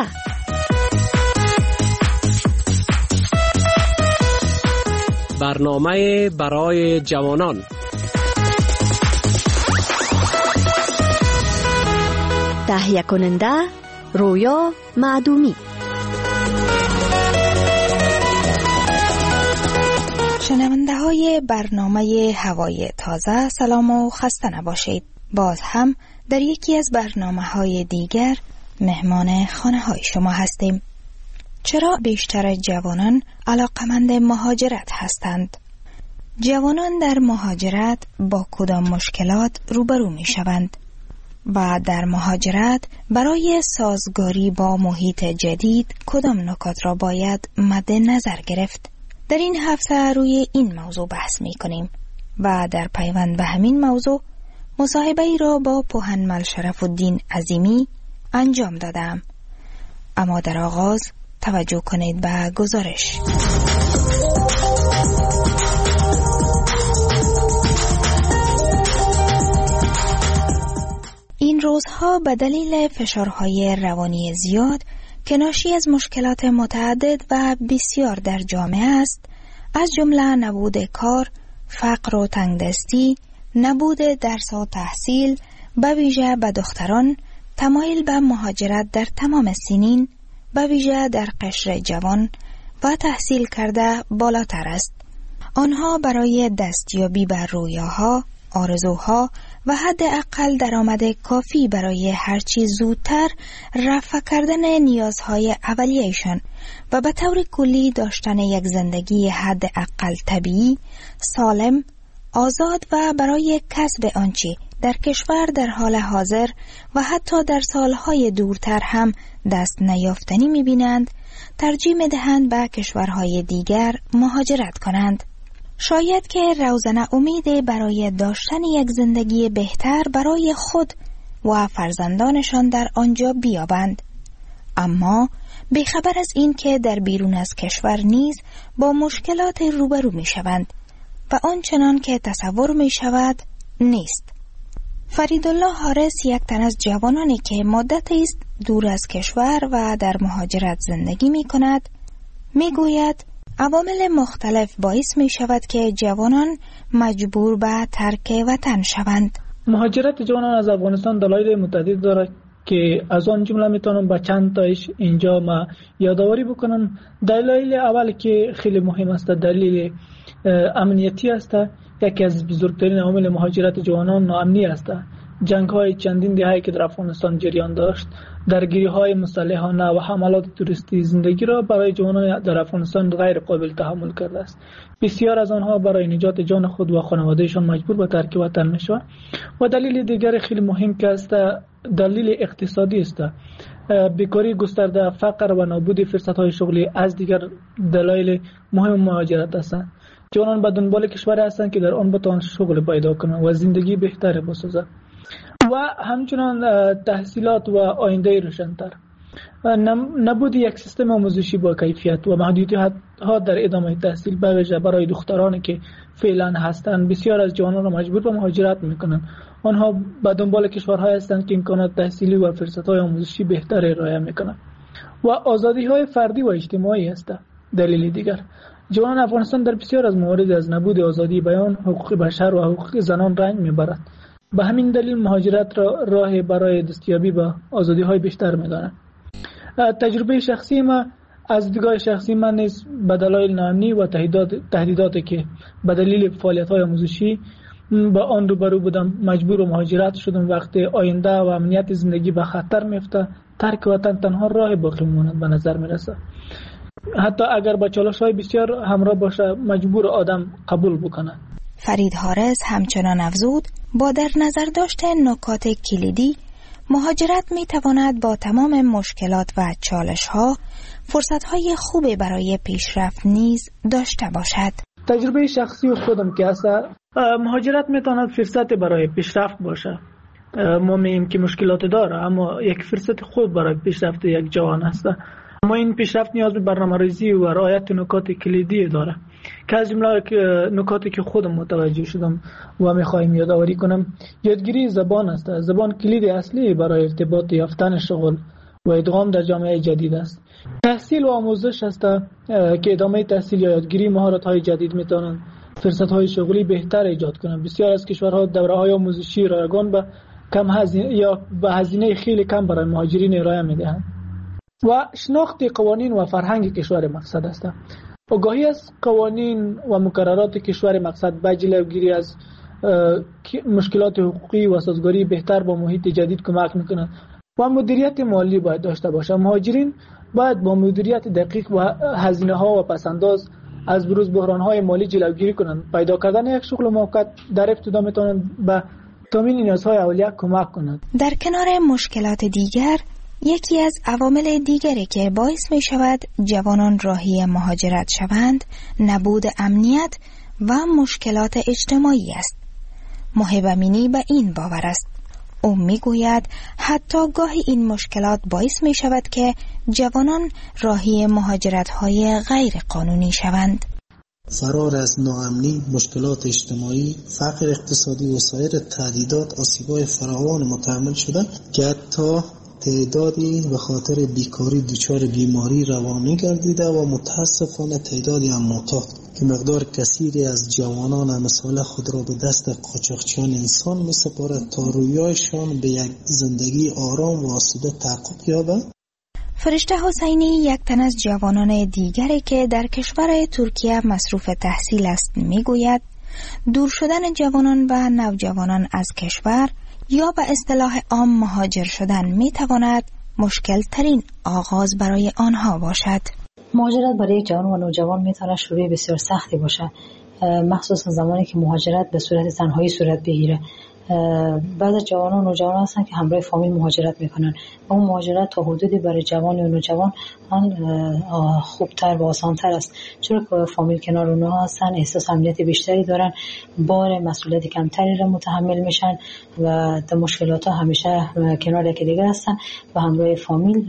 برنامه برای جوانان، تهیه کننده رویا معدومی. شنونده های برنامه هوای تازه، سلام و خسته نباشید. باز هم در یکی از برنامه های دیگر مهمان خانه های شما هستیم. چرا بیشتر جوانان علاقمند مهاجرت هستند؟ جوانان در مهاجرت با کدام مشکلات روبرو می شوند؟ و در مهاجرت برای سازگاری با محیط جدید کدام نکات را باید مد نظر گرفت؟ در این هفته روی این موضوع بحث می کنیم و در پیوند به همین موضوع مصاحبه ای را با پوهنمل شرف الدین عظیمی انجام دادم. اما در آغاز توجه کنید به گزارش. این روزها به دلیل فشارهای روانی زیاد که ناشی از مشکلات متعدد و بسیار در جامعه است، از جمله نبود کار، فقر و تنگدستی، نبود درس و تحصیل، به ویژه به دختران، تمایل به مهاجرت در تمام سنین، به ویژه در قشر جوان و تحصیل کرده بالاتر است. آنها برای دستیابی به رویاها، آرزوها و حداقل درآمد کافی برای هرچی زودتر رفع کردن نیازهای اولیه‌شان و به طور کلی داشتن یک زندگی حداقل طبیعی، سالم، آزاد و برای کسب آنچه در کشور در حال حاضر و حتی در سالهای دورتر هم دست نیافتنی می‌بینند، ترجیح می‌دهند به کشورهای دیگر مهاجرت کنند. شاید که روزنه امید برای داشتن یک زندگی بهتر برای خود و فرزندانشان در آنجا بیابند، اما بیخبر از این که در بیرون از کشور نیز با مشکلات روبرو می شوند و آنچنان که تصور می شود نیست. فریدالله حارس یک تن از جوانانی که مدتی است دور از کشور و در مهاجرت زندگی می کند می گوید عوامل مختلف باعث می شود که جوانان مجبور به ترک وطن شوند. مهاجرت جوانان از افغانستان دلایل متعدد دارد که از آن جمله میتونم با چند تایش اینجا ما یادآوری بکنم. دلایل اول که خیلی مهم است دلیل امنیتی است. یکی از بزرگترین عوامل مهاجرت جوانان ناامنی است. جنگ های چندین دهه‌ای که در افغانستان جریان داشت، درگیری های مسلحانه و حملات توریستی زندگی را برای جوانان در افغانستان غیر قابل تحمل کرده است. بسیار از آنها برای نجات جان خود و خانوادهشان مجبور به ترک وطن میشوند. و دلیل دیگر خیلی مهم که است دلیل اقتصادی است. بیکاری گسترده، فقر و نابود فرصت های شغلی از دیگر دلایل مهم مهاجرت هستند. جوانان به دنبال کشوری هستند که در آن بتوانند شغل پیدا کنند و زندگی بهتری بسازند و همچنان تحصیلات و آینده روشن‌تر. نبود یک سیستم آموزشی با کیفیت و محدودیت‌ها در ادامه تحصیل به ویژه برای دخترانی که فعلا هستند بسیار از جوانان را مجبور به مهاجرت می‌کنند. آنها به دنبال کشورهایی هستند که امکانات تحصیلی و فرصت‌های آموزشی بهتری ارائه می‌کنند و آزادی‌های فردی و اجتماعی است. دلیل دیگر جوانان افغانستان در بسیار از موارد از نبود آزادی بیان، حقوق بشر و حقوق زنان رنج می‌برد. به همین دلیل مهاجرت را راه برای دستیابی به آزادی‌های بیشتر می‌دانند. تجربه شخصی ما از دیدگاه شخصی من نیز به دلایل ناامنی و تهدیدات تهدیداتی که به دلیل فعالیت‌های آموزشی با آن روبرو بودم مجبور به مهاجرت شدم. وقتی آینده و امنیت زندگی به خطر میفته، ترک وطن تنها راه باقی ماند به نظر میرسه. حتی اگر با چالش‌های بسیار همراه باشه مجبور آدم قبول بکنه. فرید حارس همچنان افزود با در نظر داشتن نکات کلیدی، مهاجرت می تواند با تمام مشکلات و چالش‌ها فرصت‌های خوبی برای پیشرفت نیز داشته باشد. تجربه شخصی خودم که است، مهاجرت می تواند فرصت برای پیشرفت باشه. ما میگیم که مشکلات داره اما یک فرصت خوب برای پیشرفت یک جوان است. اما این پیشرفت نیاز به برنامه‌ریزی و رعایت نکات کلیدی داره که از جمله نکاتی که خودم متوجه شدم و می‌خوایم یادآوری کنم، یادگیری زبان است. زبان کلید اصلی برای ارتباط یافتن شغل و ادغام در جامعه جدید است. تحصیل و آموزش است که ادامه تحصیل یا یادگیری مهارت‌های جدید می‌توانند فرصت‌های شغلی بهتر ایجاد کنند. بسیار از کشورها دوره‌های آموزشی رایگان به کم هزینه یا به هزینه خیلی کم برای مهاجرین ارائه می‌دهند. و شناخت قوانین و فرهنگ کشور مقصد است. آگاهی از قوانین و مقررات کشور مقصد به جلوگیری از مشکلات حقوقی و سازگاری بهتر با محیط جدید کمک می‌کند. و مدیریت مالی باید داشته باشه. مهاجرین باید با مدیریت دقیق و هزینه‌ها و پس‌انداز از بروز بحران‌های مالی جلوگیری کنند. پیدا کردن یک شغل موقت در ابتدا می‌تواند به تامین نیازهای اولیه کمک کند. در کنار مشکلات دیگر، یکی از عوامل دیگری که باعث می شود جوانان راهی مهاجرت شوند، نبود امنیت و مشکلات اجتماعی است. محب امینی به این باور است. او می گوید حتی گاهی این مشکلات باعث می شود که جوانان راهی مهاجرت های غیر قانونی شوند. فرار از ناامنی، مشکلات اجتماعی، فقر اقتصادی و سایر تهدیدات آسیب‌های فراوان متحمل شدند که حتی تعدادی به خاطر بیکاری دچار بیماری روانی گردیده و متاسفانه تعدادی هم معتاد که مقدار کثیری از جوانان امثال خود را به دست قاچاقچیان انسان می‌سپارد تا رویایشان به یک زندگی آرام و آسوده تحقق یابد. فرشته حسینی یک تن از جوانان دیگری که در کشور ترکیه مصروف تحصیل است میگوید دور شدن جوانان و نوجوانان از کشور یا به اصطلاح عام مهاجر شدن میتواند مشکل ترین آغاز برای آنها باشد. مهاجرت برای یک جوان و نوجوان میتواند شروع بسیار سختی باشد، مخصوصا زمانی که مهاجرت به صورت تنهایی صورت بگیره. بعض از جوانان و نوجوانان هستن که همراه فامیل مهاجرت میکنن و اون مهاجرت تا حدودی برای جوان و نوجوان خوبتر و آسانتر است، چون که فامیل کنار اونها هستن، احساس امنیت بیشتری دارن، بار مسئولیت کمتری را متحمل میشن و در مشکلات ها همیشه کنار یکی دیگه هستن و همراه فامیل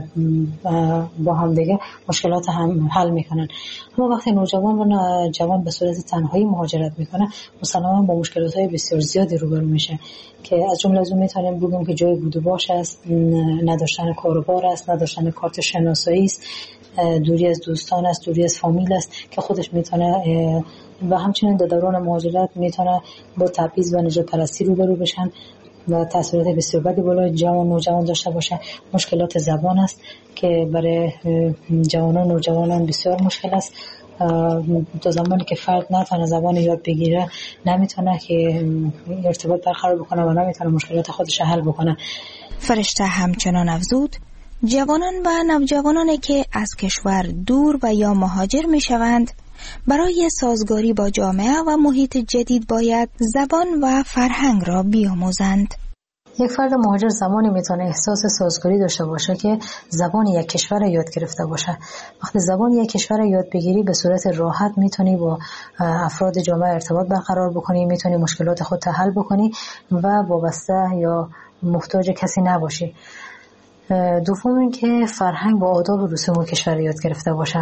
با هم دیگه مشکلات هم حل میکنن. اما وقتی نوجوان و جوان به صورت تنهایی مهاجرت میکنه مسلماً با مشکلات های بسیار زیادی روبرو میشه که از جمله از اون میتونیم بگیم که جای بود و باش است، نداشتن کاروبار است، نداشتن کارت شناسایی است، دوری از دوستان است، دوری از فامیل است که خودش میتونه و همچنین در دوران مهاجرت میتونه با تبعیض و نژاد پرستی روبرو بشن و تاثیرات بسیار بدی بالای جوان و نوجوان داشته باشه. مشکلات زبان است که برای جوانان و نوجوانان بسیار مشکل است. تا زمانی که فرد نتونه زبان یاد بگیره نمیتونه که ارتباط برقرار بکنه و نمیتونه مشکلات خودش حل بکنه. فرشته همچنان افزود جوانان و نوجوانانی که از کشور دور و یا مهاجر می شوند برای سازگاری با جامعه و محیط جدید باید زبان و فرهنگ را بیاموزند. یک فرد مهاجر زمانی میتونه احساس سازگاری داشته باشه که زبان یک کشور یاد گرفته باشه. وقتی زبان یک کشور یاد بگیری به صورت راحت میتونی با افراد جامعه ارتباط برقرار بکنی، میتونی مشکلات خودت حل بکنی و وابسته یا محتاج کسی نباشی. دوم این که فرهنگ و آداب و رسوم کشور یاد گرفته باشه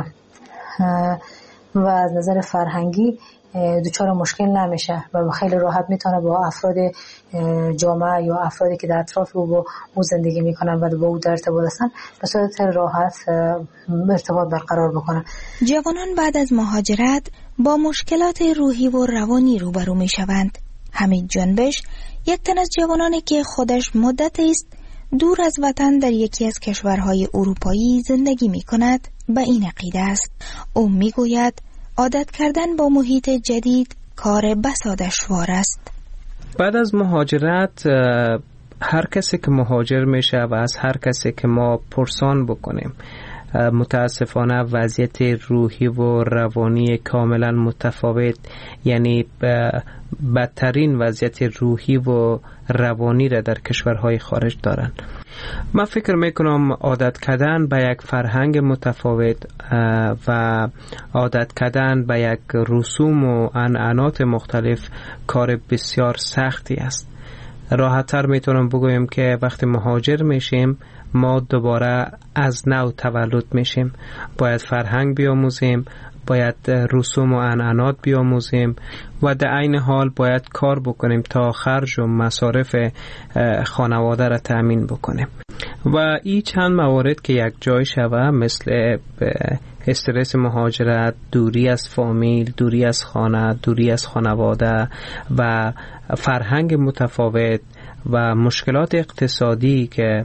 و از نظر فرهنگی دچار مشکل نمیشه و خیلی راحت میتونه با افراد جامعه یا افرادی که در اطراف او با او زندگی میکنن و با او در ارتباط هستن به صورت راحت ارتباط برقرار بکنن. جوانان بعد از مهاجرت با مشکلات روحی و روانی روبرو میشوند. حمید جنبش یک تن از جوانانی که خودش مدتی است دور از وطن در یکی از کشورهای اروپایی زندگی میکند به این عقیده است. او میگوید عادت کردن با محیط جدید کار بسا دشوار است. بعد از مهاجرت هر کسی که مهاجر میشه و از هر کسی که ما پرسان بکنیم متاسفانه وضعیت روحی و روانی کاملا متفاوت، یعنی بدترین وضعیت روحی و روانی را در کشورهای خارج دارن. من فکر میکنم عادت کردن به یک فرهنگ متفاوت و عادت کردن به یک رسوم و عنعنات مختلف کار بسیار سختی است. راحت‌تر میتونم بگویم که وقتی مهاجر میشیم ما دوباره از نو تولد میشیم، باید فرهنگ بیاموزیم، باید رسوم و عنعنات بیاموزیم و در عین حال باید کار بکنیم تا خرج و مصارف خانواده را تأمین بکنیم و این چند موارد که یک جای شوه مثل استرس مهاجرت، دوری از فامیل، دوری از خانه، دوری از خانواده و فرهنگ متفاوت و مشکلات اقتصادی که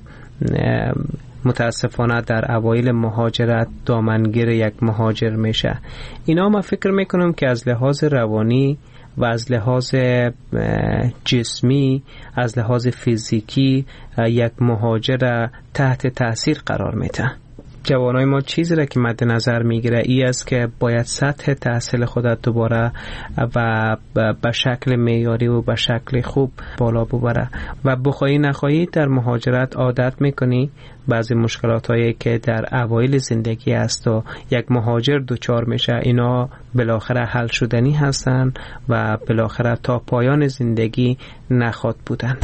متاسفانه در اوایل مهاجرت دامنگیر یک مهاجر میشه. اینا ما فکر میکنم که از لحاظ روانی و از لحاظ جسمی، از لحاظ فیزیکی یک مهاجر تحت تاثیر قرار میده. جوانای ما چیزی را که مد نظر میگیره ای است که باید سطح تحصیل خودت دوباره و به شکل معیاری و به شکل خوب بالا ببره و بخوایی نخواهی در مهاجرت عادت میکنی بعضی مشکلات هایی که در اوایل زندگی است و یک مهاجر دوچار میشه اینا بالاخره حل شدنی هستن و بالاخره تا پایان زندگی نخواد بودن.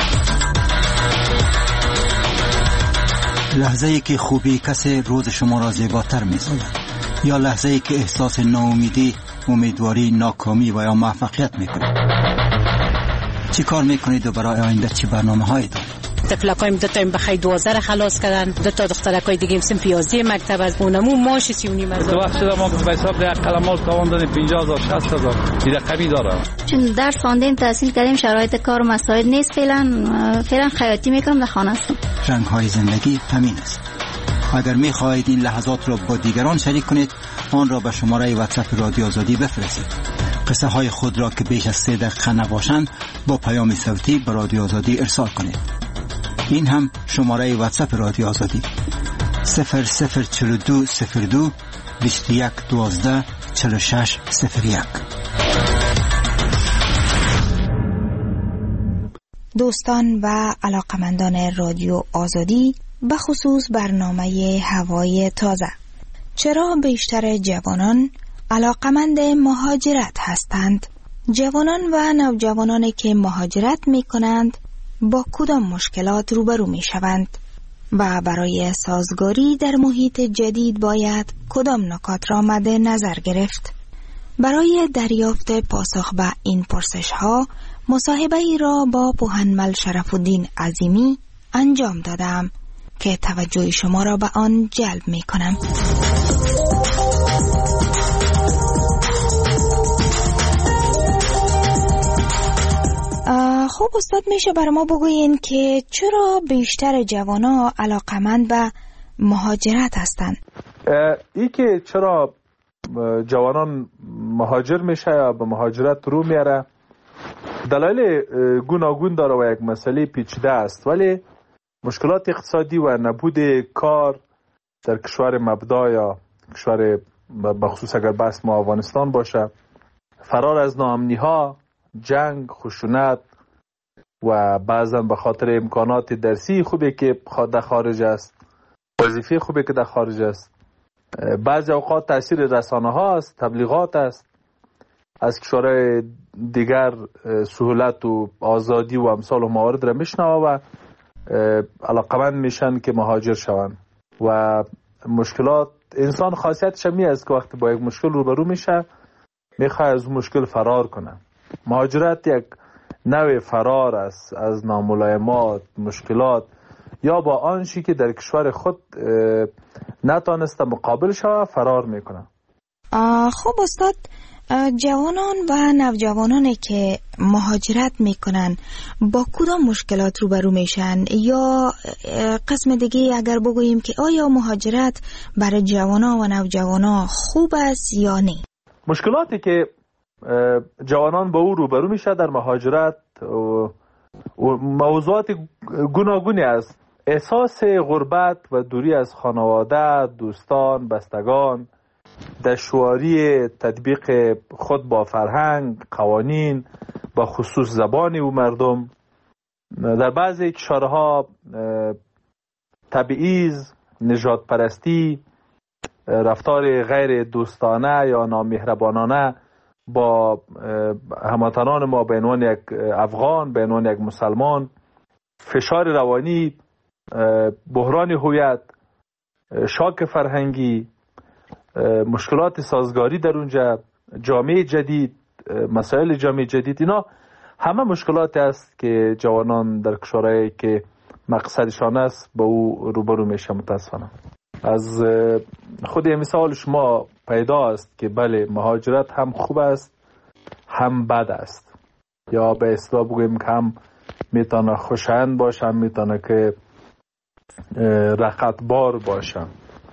لحظه ای که خوبی کسی روز شما را زیباتر می‌سازد یا لحظه ای که احساس ناامیدی، امیدواری، ناکامی و یا موفقیت می‌کنید. چی کار می‌کنید و برای آینده چی برنامه‌هایی دارید؟ تفلقایم دو تا بخای دوازده خلاص کردن، دو تا دخترکای دیگه سن پیازی مکتب از اونمو ماش سی و نیم از تو وقت شده ما به حساب ده قلمال تاوان دادیم پنجاه هزار شصت هزار این رقمی داره. چون درس خواندیم تحصیل کردیم شرایط کار و مساعد نیست فعلا فعلا خیاطی میکنم در خانه هستم. رنگ های زندگی همین است. اگر میخواهید این لحظات را با دیگران شریک کنید آن را به شماره واتساپ رادیو آزادی بفرستید. قصه های خود را که بیش از سه دقیقه نباشند با پیام صوتی به رادیو آزادی ارسال کنید. این هم شماره واتساپ رادیو آزادی صفر صفر چهل و دو صفر دو بیست و یک دوازده چهل و شش صفر یک. دوستان و علاقمندان رادیو آزادی به خصوص برنامه هوای تازه، چرا بیشتر جوانان علاقمند مهاجرت هستند؟ جوانان و نوجوانانی که مهاجرت می کنند با کدام مشکلات روبرو می شوند و برای سازگاری در محیط جدید باید کدام نکات را مد نظر گرفت؟ برای دریافت پاسخ به این پرسش ها مصاحبه ای را با پوهنمل شرف الدین عظیمی انجام دادم که توجه شما را به آن جلب می کنم. خب استاد میشه برای ما بگوین که چرا بیشتر جوانا علاقمند به مهاجرت هستند؟ ای که چرا جوانان مهاجر میشه یا به مهاجرت رو میاره دلایل گوناگون داره و یک مسئله پیچیده است، ولی مشکلات اقتصادی و نبود کار در کشور مبدا یا کشور بخصوص اگر بحث ما افغانستان باشه، فرار از ناامنی ها، جنگ، خشونت و بعضا به خاطر امکانات درسی خوبی که در خارج است، وظیفه خوبی که در خارج است، بعضی اوقات تاثیر رسانه ها است، تبلیغات است، از کشورهای دیگر سهولت و آزادی و امثال و موارد را میشنوه و علاقمند میشن که مهاجر شوند. و مشکلات انسان خاصیتش می است که وقتی با یک مشکل روبرو میشه میخواد از اون مشکل فرار کنه. مهاجرت یک نوع فرار است از ناملایمات، مشکلات یا با آنچه که در کشور خود نتانسته مقابل شوه فرار میکنه. خب استاد، جوانان و نوجوانانی که مهاجرت میکنن با کدام مشکلات روبرو میشن؟ یا قسم دیگه اگر بگوییم که آیا مهاجرت برای جوانان و نوجوانان خوب است یا نه؟ مشکلاتی که جوانان با او روبرو میشه در مهاجرت موضوعات گوناگونی است. احساس غربت و دوری از خانواده، دوستان، بستگان، دشواری تطبیق خود با فرهنگ، قوانین، با خصوص زبان و مردم. در بعضی کشورها تبعیض، نژاد پرستی، رفتار غیر دوستانه یا نامهربانانه با هموطنان ما به عنوان یک افغان، به عنوان یک مسلمان، فشار روانی، بحران هویت، شاک فرهنگی، مشکلات سازگاری در اونجا، جامعه جدید، مسائل جامعه جدید، اینا همه مشکلات است که جوانان در کشورهایی که مقصدشان است با او روبرو میشه. متاسفانه از خود مثال شما پیدا است که بله، مهاجرت هم خوب است هم بد است، یا به اصطلاح بگوییم که هم میتونه خوشایند باشه هم میتونه که رقتبار باشه.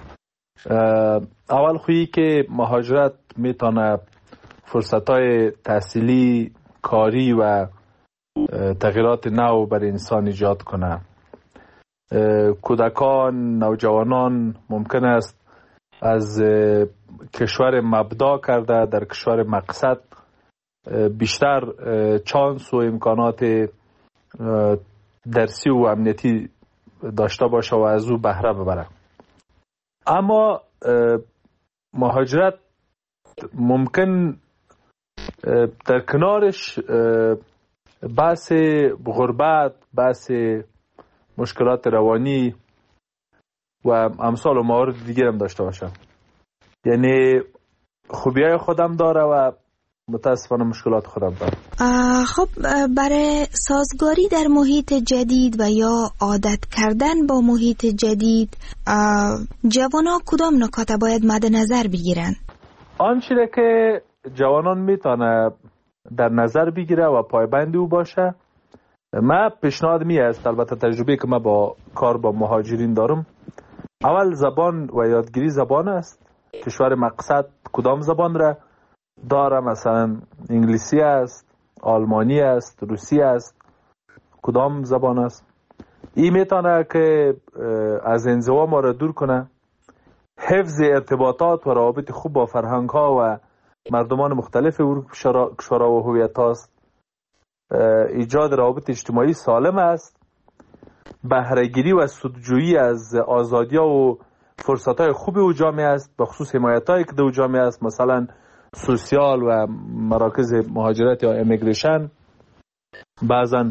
اول خویی که مهاجرت میتونه فرصتهای تحصیلی، کاری و تغییرات نو برای انسان ایجاد کنه. کودکان، نوجوانان ممکن است از کشور مبدا کرده در کشور مقصد بیشتر چانس و امکانات درسی و امنیتی داشته باشه و از او بهره ببره. اما مهاجرت ممکن در کنارش بحث غربت، بحث مشکلات روانی و امثال و موارد دیگر هم داشته باشه. یعنی خوبیای خودم داره و متاسفانه مشکلات خودم داره. خب برای سازگاری در محیط جدید و یا عادت کردن با محیط جدید جوانان کدام نکات باید مد نظر بگیرن؟ آنچه که جوانان میتونه در نظر بگیره و پایبند او باشه، من پیشنهاد می است، البته تجربه که من با کار با مهاجرین دارم، اول زبان و یادگیری زبان است. کشور مقصد کدام زبان را داره؟ مثلا انگلیسی است، آلمانی است، روسی است، کدام زبان است؟ این میتونه که از انزوا ما را دور کنه. حفظ ارتباطات و روابط خوب با فرهنگ ها و مردمان مختلف کشورها و هویت هاست. ایجاد روابط اجتماعی سالم است. بهره‌گیری و سودجویی از آزادی ها و فرصت های خوبی و جامعه است، به خصوص حمایت هایی که در جامعه است، مثلا سوسیال و مراکز مهاجرت یا امیگریشن، بعضا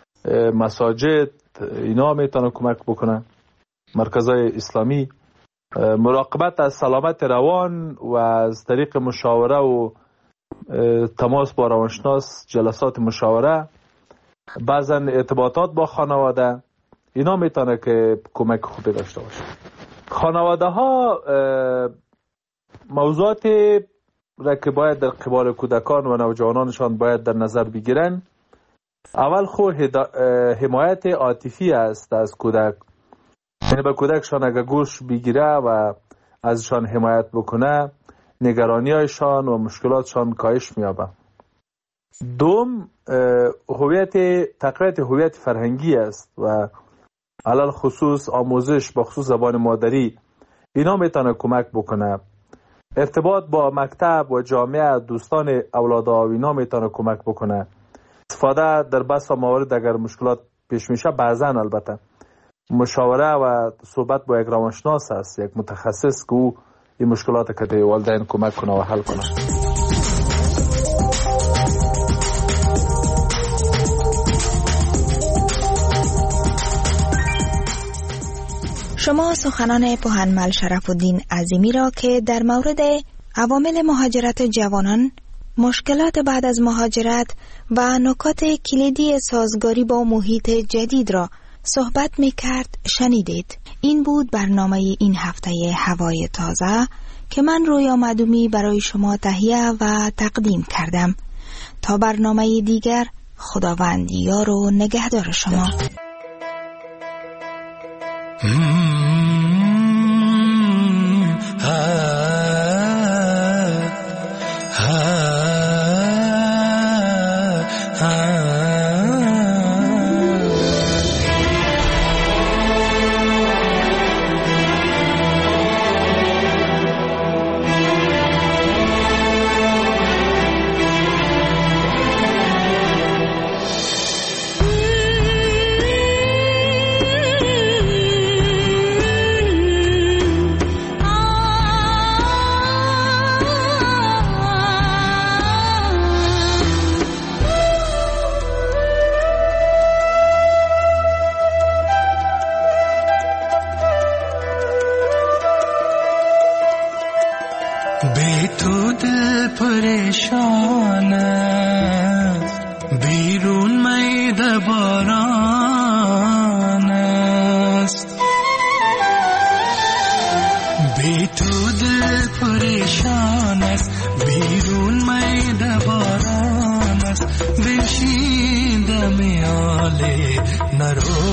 مساجد، اینا میتونه کمک بکنه، مرکزهای اسلامی. مراقبت از سلامت روان و از طریق مشاوره و تماس با روانشناس، جلسات مشاوره، بعضا ارتباطات با خانواده، اینا میتونه که کمک خوبی داشته باشه. خانواده ها موضوعات را که باید در قبال کودکان و نوجوانانشان باید در نظر بگیرن. اول خو حمایت عاطفی است از کودک، یعنی به کودکشان اگر گوش بگیره و ازشان حمایت بکنه، نگرانی هایشان و مشکلاتشان کاهش میابه. دوم، هویت تقویت هویت فرهنگی است و علل خصوص آموزش به خصوص زبان مادری، اینا میتونه کمک بکنه. ارتباط با مکتب و جامعه، دوستان اولادا و اینا میتونه کمک بکنه. استفاده در بس و موارد اگر مشکلات پیش میشه، بعضا البته مشاوره و صحبت با یک روانشناس است، یک متخصص که او این مشکلات که در والدین کمک کنه و حل کنه. شما سخنان پوهنمل شرف الدین عظیمی را که در مورد عوامل مهاجرت جوانان، مشکلات بعد از مهاجرت و نکات کلیدی سازگاری با محیط جدید را صحبت می کرد شنیدید. این بود برنامه این هفته هوای تازه که من رویا مدومی برای شما تهیه و تقدیم کردم. تا برنامه دیگر، خداوند یار و نگهدار شما. پریشان بیرون مید باران است، بی تو دل پریشان است، بیرون مید باران است، بنشین میاله نرو،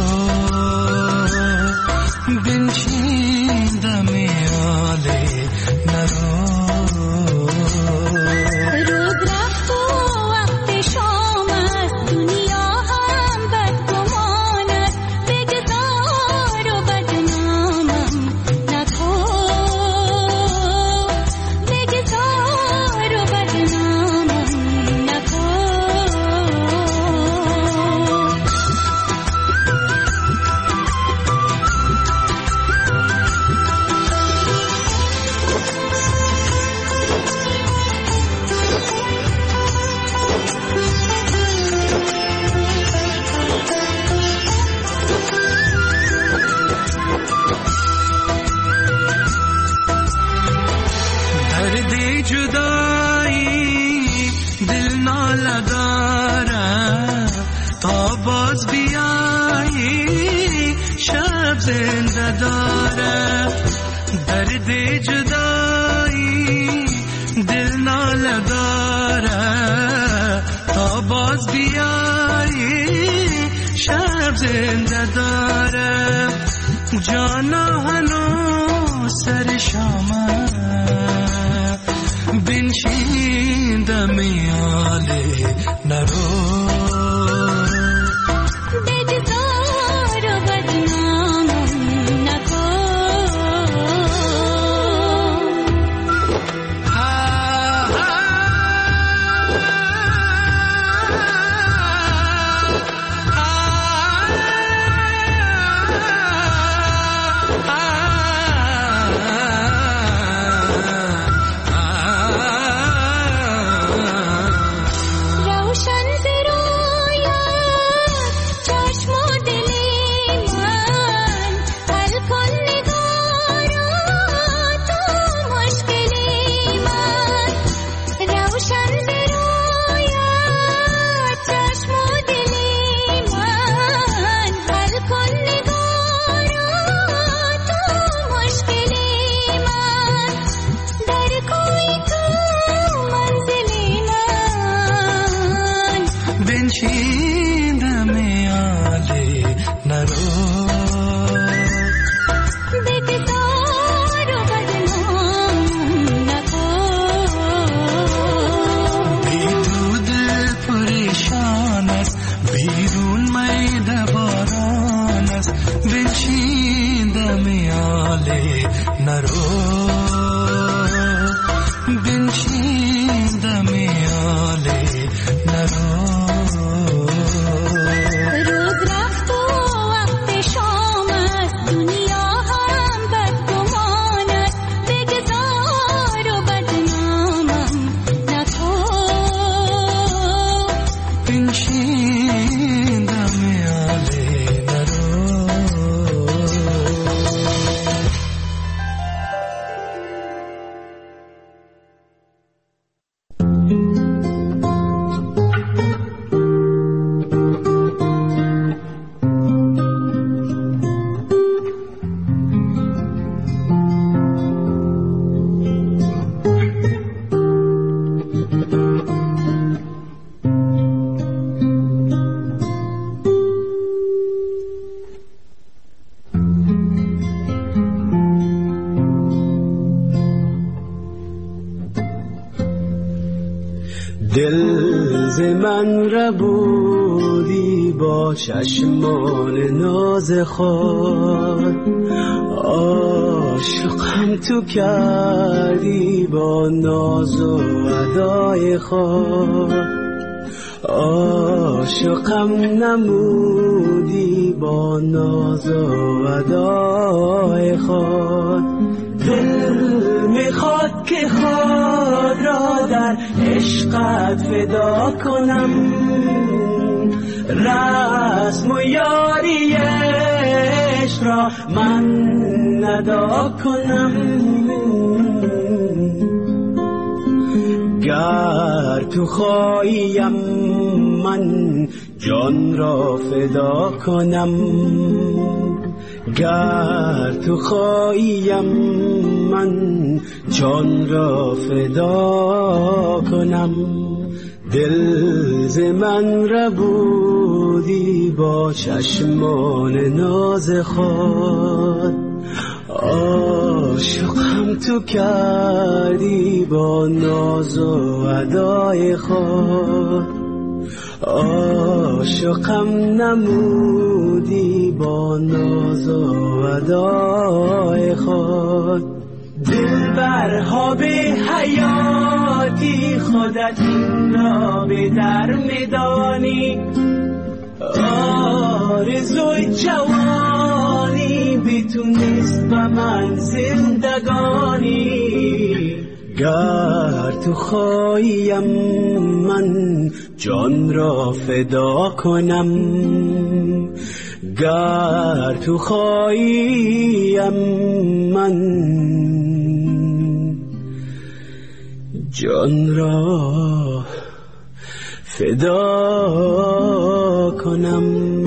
بنشین میاله نرو. دنیا هم بدگمان است، بگذار ناله داره تا باز بیایی شب زنده داره درد جدایی دل ناله داره تا باز بیایی شب زنده داره جانا هنو سر شامه بنشین دم یاله نرو دل ز من ربودی با چشمان ناز خود عاشقم تو کردی با ناز و ادای خود عاشقم نمودی با ناز و ادای خود دل میخواد که خود را در عشقت فدا کنم رسم و یاری عشق را من ندا کنم گر تو خواهیم من جان را فدا کنم گر تو خواهیم من جان را فدا کنم دل ز من ربودی با چشمان ناز خود عاشقم تو کردی با ناز و ادای خود عاشقم نمودی با ناز و ادای خود دلبرها به حیاتی خودت این را به در میدانی آرزوی جوانی بتونست به من زندگانی گر تو خواهیم من جان را فدا کنم گر تو خواهیم من جان را فدا کنم